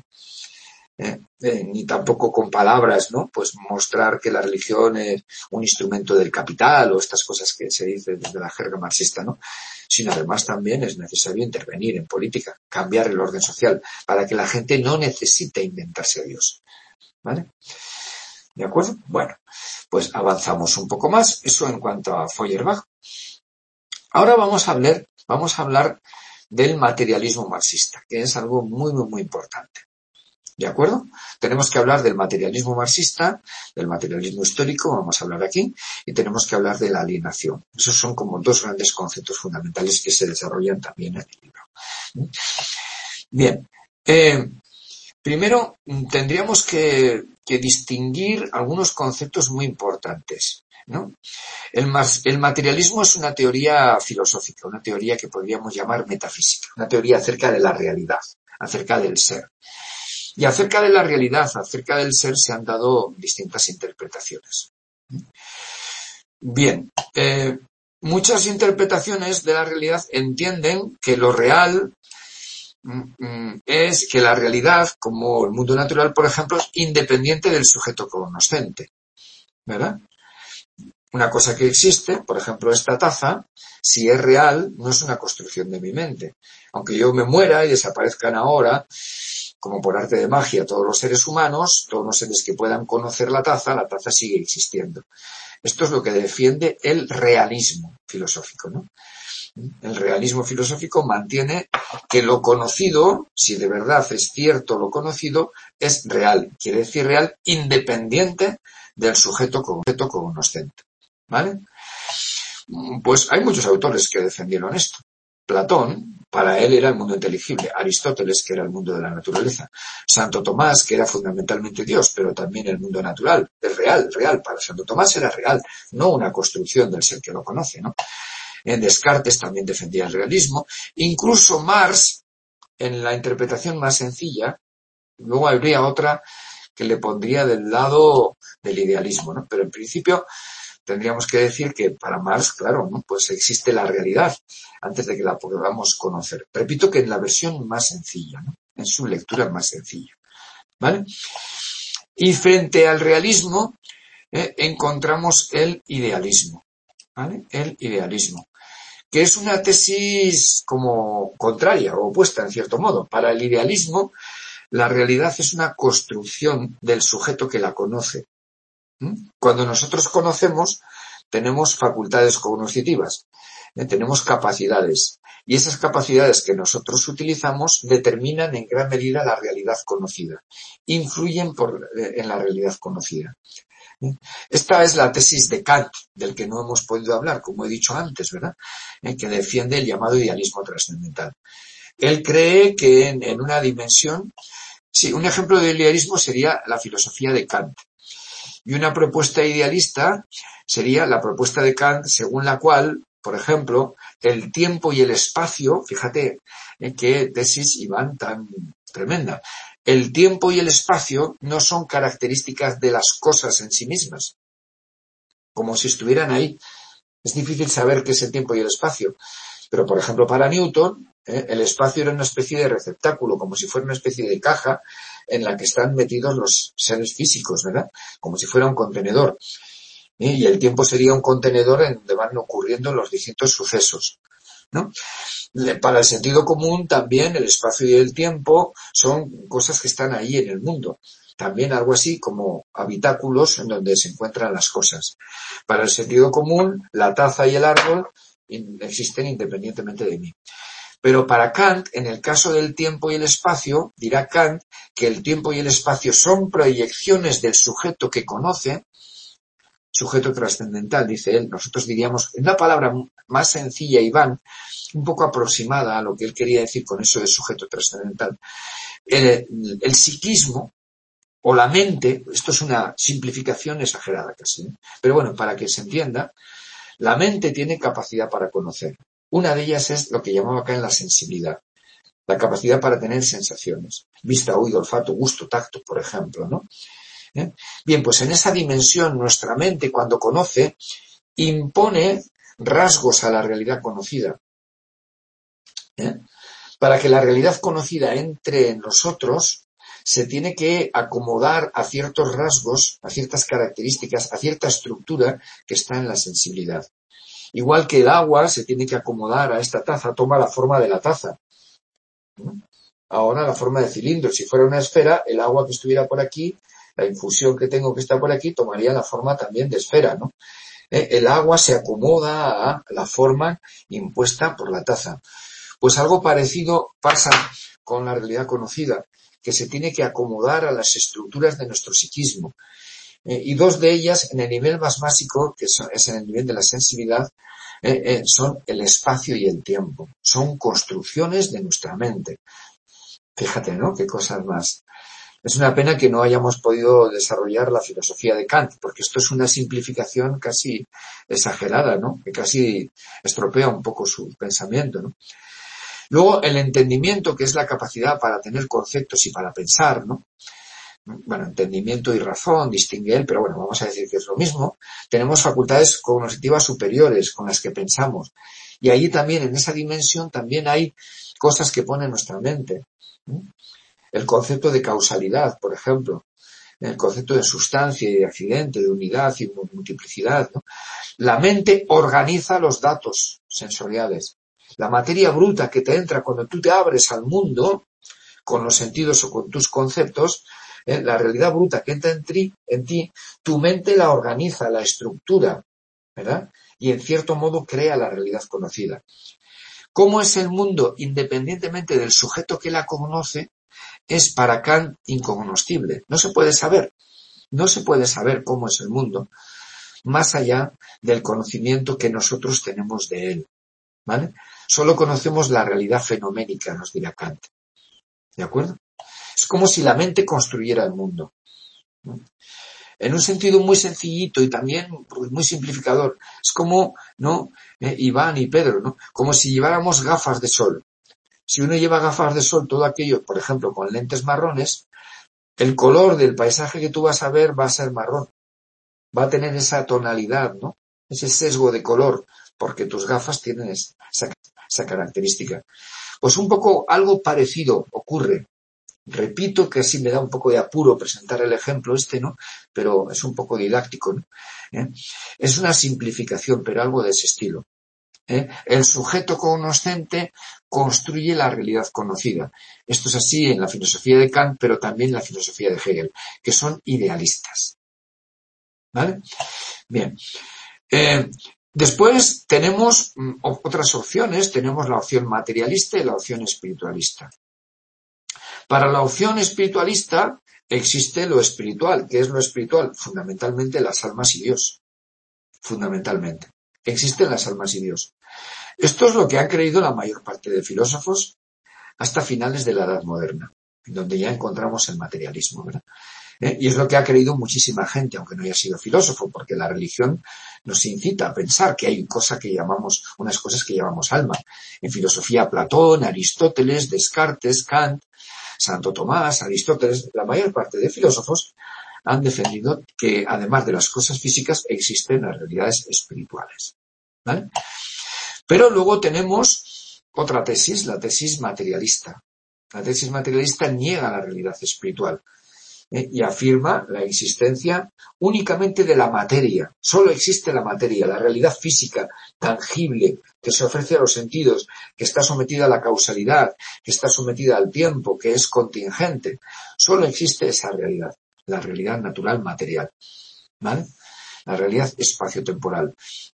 S1: ni tampoco con palabras, ¿no? Pues mostrar que la religión es un instrumento del capital o estas cosas que se dicen desde la jerga marxista, ¿no? Sino además también es necesario intervenir en política, cambiar el orden social, para que la gente no necesite inventarse a Dios, ¿vale? ¿De acuerdo? Bueno, pues avanzamos un poco más. Eso en cuanto a Feuerbach. Ahora vamos a hablar del materialismo marxista, que es algo muy, muy, muy importante. ¿De acuerdo? Tenemos que hablar del materialismo marxista, del materialismo histórico, vamos a hablar aquí, y tenemos que hablar de la alienación. Esos son como dos grandes conceptos fundamentales que se desarrollan también en el libro. Bien, primero tendríamos que distinguir algunos conceptos muy importantes, ¿no? El materialismo es una teoría filosófica, una teoría que podríamos llamar metafísica, una teoría acerca de la realidad, acerca del ser. Y acerca de la realidad, acerca del ser, se han dado distintas interpretaciones. Bien, muchas interpretaciones de la realidad entienden que lo real es que la realidad, como el mundo natural, por ejemplo, es independiente del sujeto cognoscente, ¿verdad? Una cosa que existe, por ejemplo, esta taza, si es real, no es una construcción de mi mente. Aunque yo me muera y desaparezcan ahora, como por arte de magia, todos los seres humanos, todos los seres que puedan conocer la taza sigue existiendo. Esto es lo que defiende el realismo filosófico, ¿no? El realismo filosófico mantiene que lo conocido, si de verdad es cierto lo conocido, es real. Quiere decir real independiente del sujeto cognoscente, ¿vale? Pues hay muchos autores que defendieron esto. Platón, para él era el mundo inteligible. Aristóteles, que era el mundo de la naturaleza. Santo Tomás, que era fundamentalmente Dios, pero también el mundo natural. Es real. Para Santo Tomás era real, no una construcción del ser que lo conoce, ¿no? En Descartes también defendía el realismo. Incluso Marx, en la interpretación más sencilla, luego habría otra que le pondría del lado del idealismo, ¿no? Pero en principio tendríamos que decir que para Marx, claro, ¿no? Pues existe la realidad antes de que la podamos conocer. Repito que en la versión más sencilla, ¿no? En su lectura más sencilla, ¿vale? Y frente al realismo encontramos el idealismo, ¿vale? El idealismo, que es una tesis como contraria o opuesta en cierto modo. Para el idealismo, la realidad es una construcción del sujeto que la conoce. Cuando nosotros conocemos, tenemos facultades cognitivas. Tenemos capacidades. Y esas capacidades que nosotros utilizamos determinan en gran medida la realidad conocida. Influyen en la realidad conocida. Esta es la tesis de Kant, del que no hemos podido hablar, como he dicho antes, ¿verdad? Que defiende el llamado idealismo trascendental. Él cree que en una dimensión, sí, un ejemplo de idealismo sería la filosofía de Kant. Y una propuesta idealista sería la propuesta de Kant según la cual, por ejemplo, el tiempo y el espacio, fíjate qué tesis, Iván, tan tremenda. El tiempo y el espacio no son características de las cosas en sí mismas, como si estuvieran ahí. Es difícil saber qué es el tiempo y el espacio. Pero, por ejemplo, para Newton, el espacio era una especie de receptáculo, como si fuera una especie de caja en la que están metidos los seres físicos, ¿verdad? Como si fuera un contenedor. Y el tiempo sería un contenedor en donde van ocurriendo los distintos sucesos, ¿no? Para el sentido común también el espacio y el tiempo son cosas que están ahí en el mundo. También algo así como habitáculos en donde se encuentran las cosas. Para el sentido común, la taza y el árbol existen independientemente de mí. Pero para Kant, en el caso del tiempo y el espacio, dirá Kant que el tiempo y el espacio son proyecciones del sujeto que conoce, sujeto trascendental, dice él. Nosotros diríamos, en una palabra más sencilla, Iván, un poco aproximada a lo que él quería decir con eso de sujeto trascendental. El psiquismo o la mente, esto es una simplificación exagerada casi, ¿eh? Pero bueno, para que se entienda, la mente tiene capacidad para conocer. Una de ellas es lo que llamaba acá en la sensibilidad, la capacidad para tener sensaciones, vista, oído, olfato, gusto, tacto, por ejemplo, ¿no? Bien, pues en esa dimensión nuestra mente, cuando conoce, impone rasgos a la realidad conocida. Para que la realidad conocida entre en nosotros, se tiene que acomodar a ciertos rasgos, a ciertas características, a cierta estructura que está en la sensibilidad. Igual que el agua se tiene que acomodar a esta taza, toma la forma de la taza. Ahora la forma de cilindro. Si fuera una esfera, el agua que estuviera por aquí, la infusión que tengo que está por aquí, tomaría la forma también de esfera, ¿no? El agua se acomoda a la forma impuesta por la taza. Pues algo parecido pasa con la realidad conocida, que se tiene que acomodar a las estructuras de nuestro psiquismo. Y dos de ellas, en el nivel más básico, que es en el nivel de la sensibilidad, son el espacio y el tiempo. Son construcciones de nuestra mente. Fíjate, ¿no? Qué cosas más. Es una pena que no hayamos podido desarrollar la filosofía de Kant, porque esto es una simplificación casi exagerada, ¿no? Que casi estropea un poco su pensamiento, ¿no? Luego, el entendimiento, que es la capacidad para tener conceptos y para pensar, ¿no? Bueno, entendimiento y razón, distingue él, pero bueno, vamos a decir que es lo mismo. Tenemos facultades cognitivas superiores con las que pensamos. Y ahí también, en esa dimensión, también hay cosas que pone nuestra mente. El concepto de causalidad, por ejemplo. El concepto de sustancia y de accidente, de unidad y multiplicidad, ¿no? La mente organiza los datos sensoriales. La materia bruta que te entra cuando tú te abres al mundo, con los sentidos o con tus conceptos, la realidad bruta que entra en ti, tu mente la organiza, la estructura, ¿verdad? Y en cierto modo crea la realidad conocida. ¿Cómo es el mundo independientemente del sujeto que la conoce? Es para Kant incognoscible. No se puede saber. No se puede saber cómo es el mundo más allá del conocimiento que nosotros tenemos de él, ¿vale? Solo conocemos la realidad fenoménica, nos dirá Kant. ¿De acuerdo? Es como si la mente construyera el mundo, ¿no? En un sentido muy sencillito y también muy simplificador. Es como, ¿no? Iván y Pedro, ¿no? Como si lleváramos gafas de sol. Si uno lleva gafas de sol, todo aquello, por ejemplo, con lentes marrones, el color del paisaje que tú vas a ver va a ser marrón. Va a tener esa tonalidad, ¿no? Ese sesgo de color, porque tus gafas tienen esa característica. Pues un poco algo parecido ocurre. Repito que así me da un poco de apuro presentar el ejemplo ¿no? Pero es un poco didáctico, ¿no? Es una simplificación, pero algo de ese estilo. El sujeto cognoscente construye la realidad conocida. Esto es así en la filosofía de Kant, pero también en la filosofía de Hegel, que son idealistas. ¿Vale? Bien. Después tenemos otras opciones, tenemos la opción materialista y la opción espiritualista. Para la opción espiritualista existe lo espiritual. ¿Qué es lo espiritual? Fundamentalmente las almas y Dios. Fundamentalmente. Existen las almas y Dios. Esto es lo que han creído la mayor parte de filósofos hasta finales de la Edad Moderna, donde ya encontramos el materialismo, ¿verdad? Y es lo que ha creído muchísima gente, aunque no haya sido filósofo, porque la religión nos incita a pensar que hay unas cosas que llamamos alma. En filosofía, Platón, Aristóteles, Descartes, Kant, Santo Tomás, Aristóteles, la mayor parte de filósofos han defendido que, además de las cosas físicas, existen las realidades espirituales, ¿vale? Pero luego tenemos otra tesis, la tesis materialista. La tesis materialista niega la realidad espiritual y afirma la existencia únicamente de la materia. Solo existe la materia, la realidad física, tangible, que se ofrece a los sentidos, que está sometida a la causalidad, que está sometida al tiempo, que es contingente. Solo existe esa realidad, la realidad natural material, ¿vale? La realidad espaciotemporal.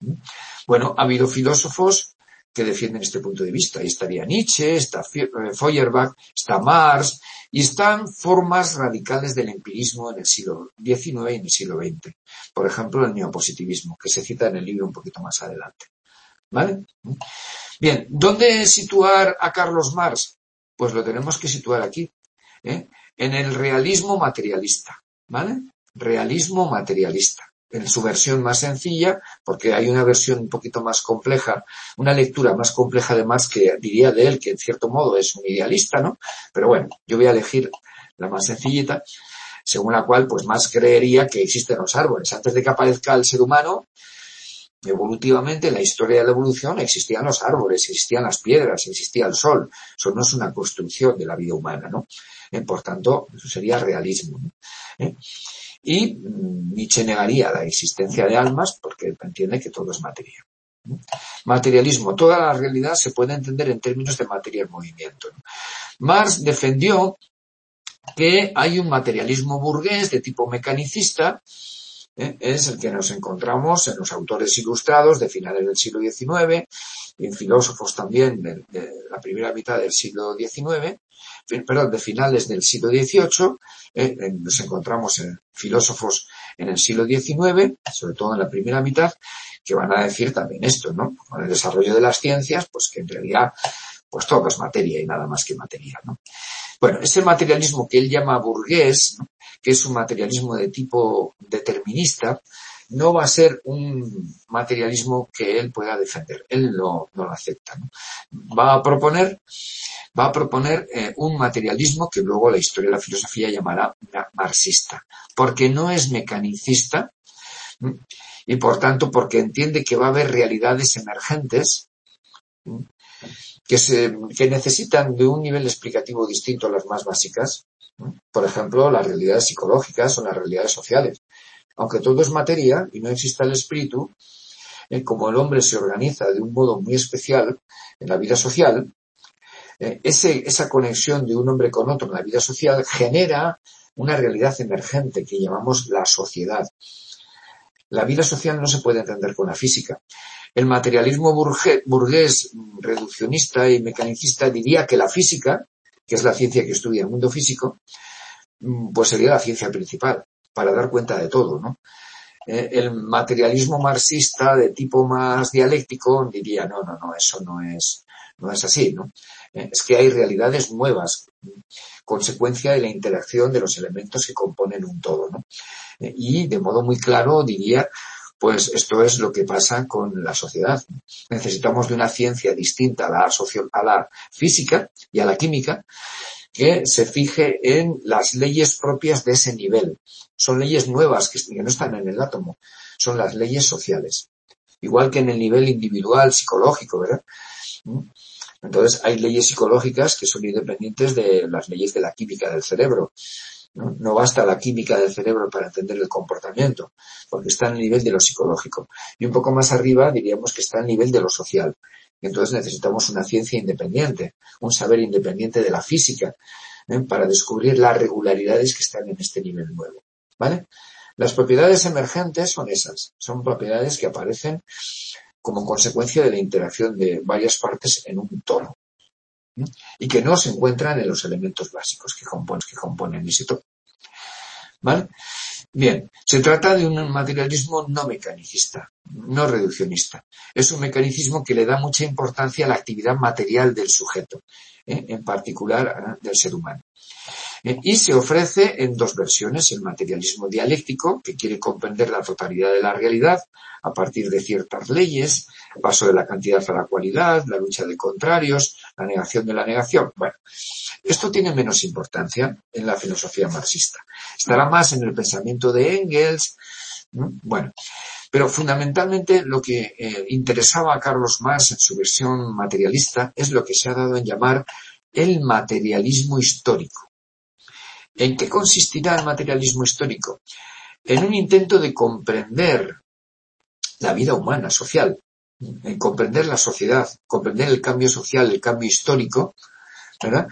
S1: Bueno, ha habido filósofos que defienden este punto de vista. Ahí estaría Nietzsche, está Feuerbach, está Marx, y están formas radicales del empirismo en el siglo XIX y en el siglo XX. Por ejemplo, el neopositivismo, que se cita en el libro un poquito más adelante. ¿Vale? Bien, ¿dónde situar a Carlos Marx? Pues lo tenemos que situar aquí, en el realismo materialista. ¿Vale? Realismo materialista. En su versión más sencilla, porque hay una versión un poquito más compleja, una lectura más compleja de Marx que diría de él que en cierto modo es un idealista, ¿no? Pero bueno, yo voy a elegir la más sencillita, según la cual pues Marx creería que existen los árboles. Antes de que aparezca el ser humano, evolutivamente en la historia de la evolución existían los árboles, existían las piedras, existía el sol. Eso no es una construcción de la vida humana, ¿no? Por tanto, eso sería realismo, ¿no? Y Nietzsche negaría la existencia de almas porque entiende que todo es materia. Materialismo. Toda la realidad se puede entender en términos de materia en movimiento. Marx defendió que hay un materialismo burgués de tipo mecanicista, es el que nos encontramos en los autores ilustrados de finales del siglo XIX y en filósofos también de la primera mitad del siglo XIX, de finales del siglo XVIII, nos encontramos en filósofos en el siglo XIX, sobre todo en la primera mitad, que van a decir también esto, ¿no? Con el desarrollo de las ciencias, pues que en realidad pues todo es materia y nada más que materia, ¿no? Bueno, ese materialismo que él llama burgués, ¿no?, que es un materialismo de tipo determinista, no va a ser un materialismo que él pueda defender. Él no lo acepta, ¿no? Va a proponer un materialismo que luego la historia de la filosofía llamará marxista, porque no es mecanicista y por tanto porque entiende que va a haber realidades emergentes que necesitan de un nivel explicativo distinto a las más básicas. Por ejemplo, las realidades psicológicas o las realidades sociales. Aunque todo es materia y no exista el espíritu, como el hombre se organiza de un modo muy especial en la vida social, esa conexión de un hombre con otro en la vida social genera una realidad emergente que llamamos la sociedad. La vida social no se puede entender con la física. El materialismo burgués, reduccionista y mecanicista diría que la física, que es la ciencia que estudia el mundo físico, pues sería la ciencia principal para dar cuenta de todo, ¿no? El materialismo marxista de tipo más dialéctico diría no, eso no es así, ¿no? Es que hay realidades nuevas, consecuencia de la interacción de los elementos que componen un todo, ¿no? Y de modo muy claro diría, pues esto es lo que pasa con la sociedad. Necesitamos de una ciencia distinta a la física y a la química que se fije en las leyes propias de ese nivel. Son leyes nuevas que no están en el átomo, son las leyes sociales. Igual que en el nivel individual, psicológico, ¿verdad? Entonces hay leyes psicológicas que son independientes de las leyes de la química del cerebro. No basta la química del cerebro para entender el comportamiento, porque está en el nivel de lo psicológico. Y un poco más arriba diríamos que está en el nivel de lo social. Entonces necesitamos una ciencia independiente, un saber independiente de la física, para descubrir las regularidades que están en este nivel nuevo, ¿vale? Las propiedades emergentes son esas, son propiedades que aparecen como consecuencia de la interacción de varias partes en un todo, y que no se encuentran en los elementos básicos que componen ese todo. ¿Vale? Bien, se trata de un materialismo no mecanicista, no reduccionista. Es un mecanismo que le da mucha importancia a la actividad material del sujeto, en particular del ser humano. Y se ofrece en dos versiones: el materialismo dialéctico, que quiere comprender la totalidad de la realidad a partir de ciertas leyes, el paso de la cantidad a la cualidad, la lucha de contrarios, la negación de la negación. Bueno, esto tiene menos importancia en la filosofía marxista. Estará más en el pensamiento de Engels. Bueno, pero fundamentalmente lo que interesaba a Carlos Marx en su versión materialista es lo que se ha dado en llamar el materialismo histórico. ¿En qué consistirá el materialismo histórico? En un intento de comprender la vida humana, social, en comprender la sociedad, comprender el cambio social, el cambio histórico, ¿verdad?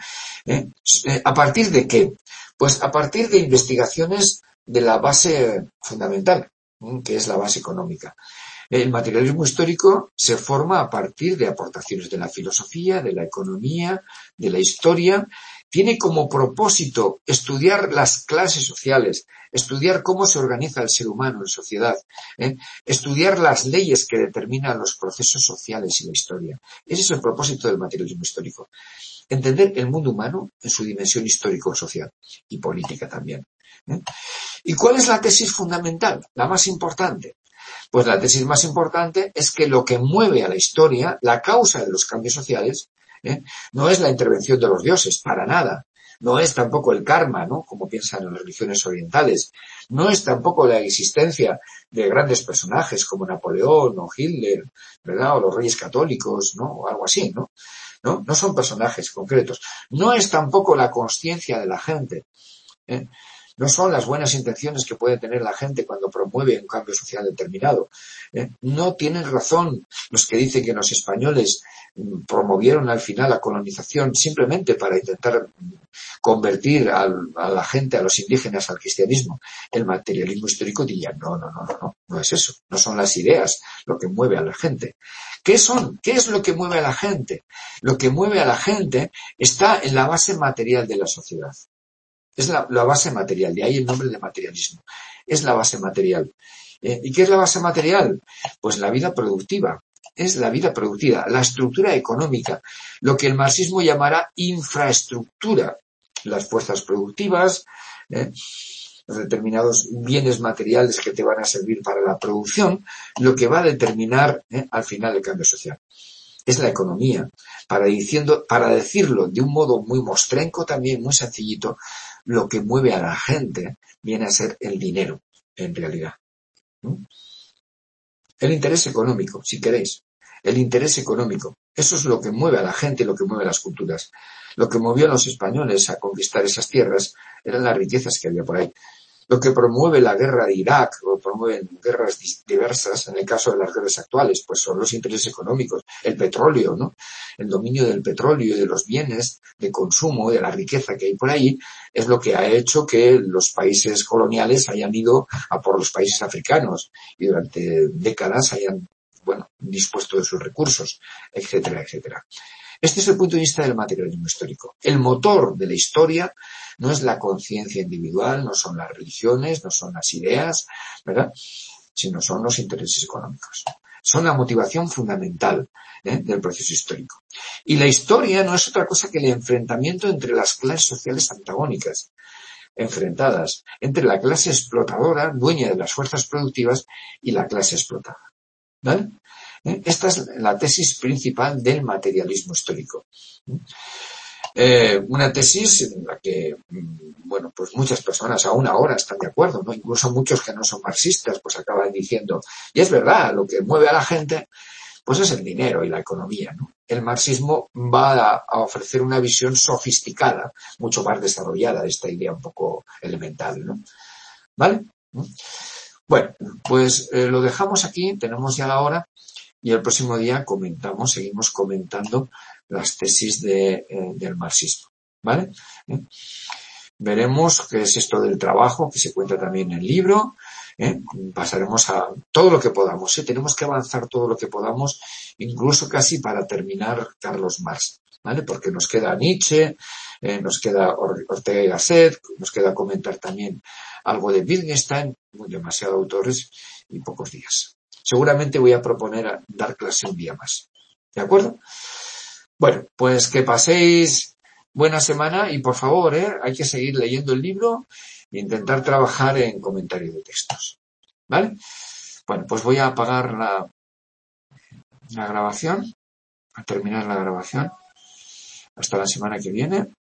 S1: ¿A partir de qué? Pues a partir de investigaciones de la base fundamental, que es la base económica. El materialismo histórico se forma a partir de aportaciones de la filosofía, de la economía, de la historia. Tiene como propósito estudiar las clases sociales, estudiar cómo se organiza el ser humano en sociedad, estudiar las leyes que determinan los procesos sociales y la historia. Ese es el propósito del materialismo histórico. Entender el mundo humano en su dimensión histórico-social y política también. ¿Y cuál es la tesis fundamental, la más importante? Pues la tesis más importante es que lo que mueve a la historia, la causa de los cambios sociales, no es la intervención de los dioses, para nada. No es tampoco el karma, ¿no?, como piensan las religiones orientales. No es tampoco la existencia de grandes personajes como Napoleón o Hitler, ¿verdad?, o los reyes católicos, ¿no?, o algo así, ¿no? No son personajes concretos. No es tampoco la consciencia de la gente, No son las buenas intenciones que puede tener la gente cuando promueve un cambio social determinado. No tienen razón los que dicen que los españoles promovieron al final la colonización simplemente para intentar convertir a la gente, a los indígenas, al cristianismo. El materialismo histórico diría, no es eso. No son las ideas lo que mueve a la gente. ¿Qué son? ¿Qué es lo que mueve a la gente? Lo que mueve a la gente está en la base material de la sociedad. Es la base material, de ahí el nombre de materialismo. Es la base material. ¿Y qué es la base material? Pues la vida productiva. Es la vida productiva, la estructura económica, lo que el marxismo llamará infraestructura. Las fuerzas productivas, los determinados bienes materiales que te van a servir para la producción, lo que va a determinar al final el cambio social. Es la economía. Para decirlo de un modo muy mostrenco, también muy sencillito, lo que mueve a la gente viene a ser el dinero, en realidad. El interés económico, si queréis. El interés económico. Eso es lo que mueve a la gente, lo que mueve a las culturas. Lo que movió a los españoles a conquistar esas tierras eran las riquezas que había por ahí. Lo que promueve la guerra de Irak, o promueven guerras diversas, en el caso de las guerras actuales, pues son los intereses económicos, el petróleo, ¿no? El dominio del petróleo y de los bienes de consumo, de la riqueza que hay por ahí, es lo que ha hecho que los países coloniales hayan ido a por los países africanos y durante décadas hayan, dispuesto de sus recursos, etcétera, etcétera. Este es el punto de vista del materialismo histórico. El motor de la historia no es la conciencia individual, no son las religiones, no son las ideas, ¿verdad?, sino son los intereses económicos. Son la motivación fundamental del proceso histórico. Y la historia no es otra cosa que el enfrentamiento entre las clases sociales antagónicas, enfrentadas entre la clase explotadora, dueña de las fuerzas productivas, y la clase explotada. ¿Vale? Esta es la tesis principal del materialismo histórico. Una tesis en la que, pues muchas personas aún ahora están de acuerdo, ¿no? Incluso muchos que no son marxistas, pues acaban diciendo, y es verdad, lo que mueve a la gente, pues es el dinero y la economía, ¿no? El marxismo va a ofrecer una visión sofisticada, mucho más desarrollada de esta idea un poco elemental, ¿no? ¿Vale? Bueno, pues lo dejamos aquí, tenemos ya la hora, y el próximo día seguimos comentando las tesis del marxismo, ¿vale? Veremos qué es esto del trabajo, que se cuenta también en el libro, Pasaremos a todo lo que podamos, tenemos que avanzar todo lo que podamos, incluso casi para terminar Carlos Marx, ¿vale? Porque nos queda Nietzsche, nos queda Ortega y Gasset, nos queda comentar también algo de Wittgenstein, demasiados autores y pocos días. Seguramente voy a proponer dar clase un día más. ¿De acuerdo? Bueno, pues que paséis buena semana y por favor, hay que seguir leyendo el libro e intentar trabajar en comentario de textos. ¿Vale? Bueno, pues voy a apagar la grabación, a terminar la grabación. Hasta la semana que viene.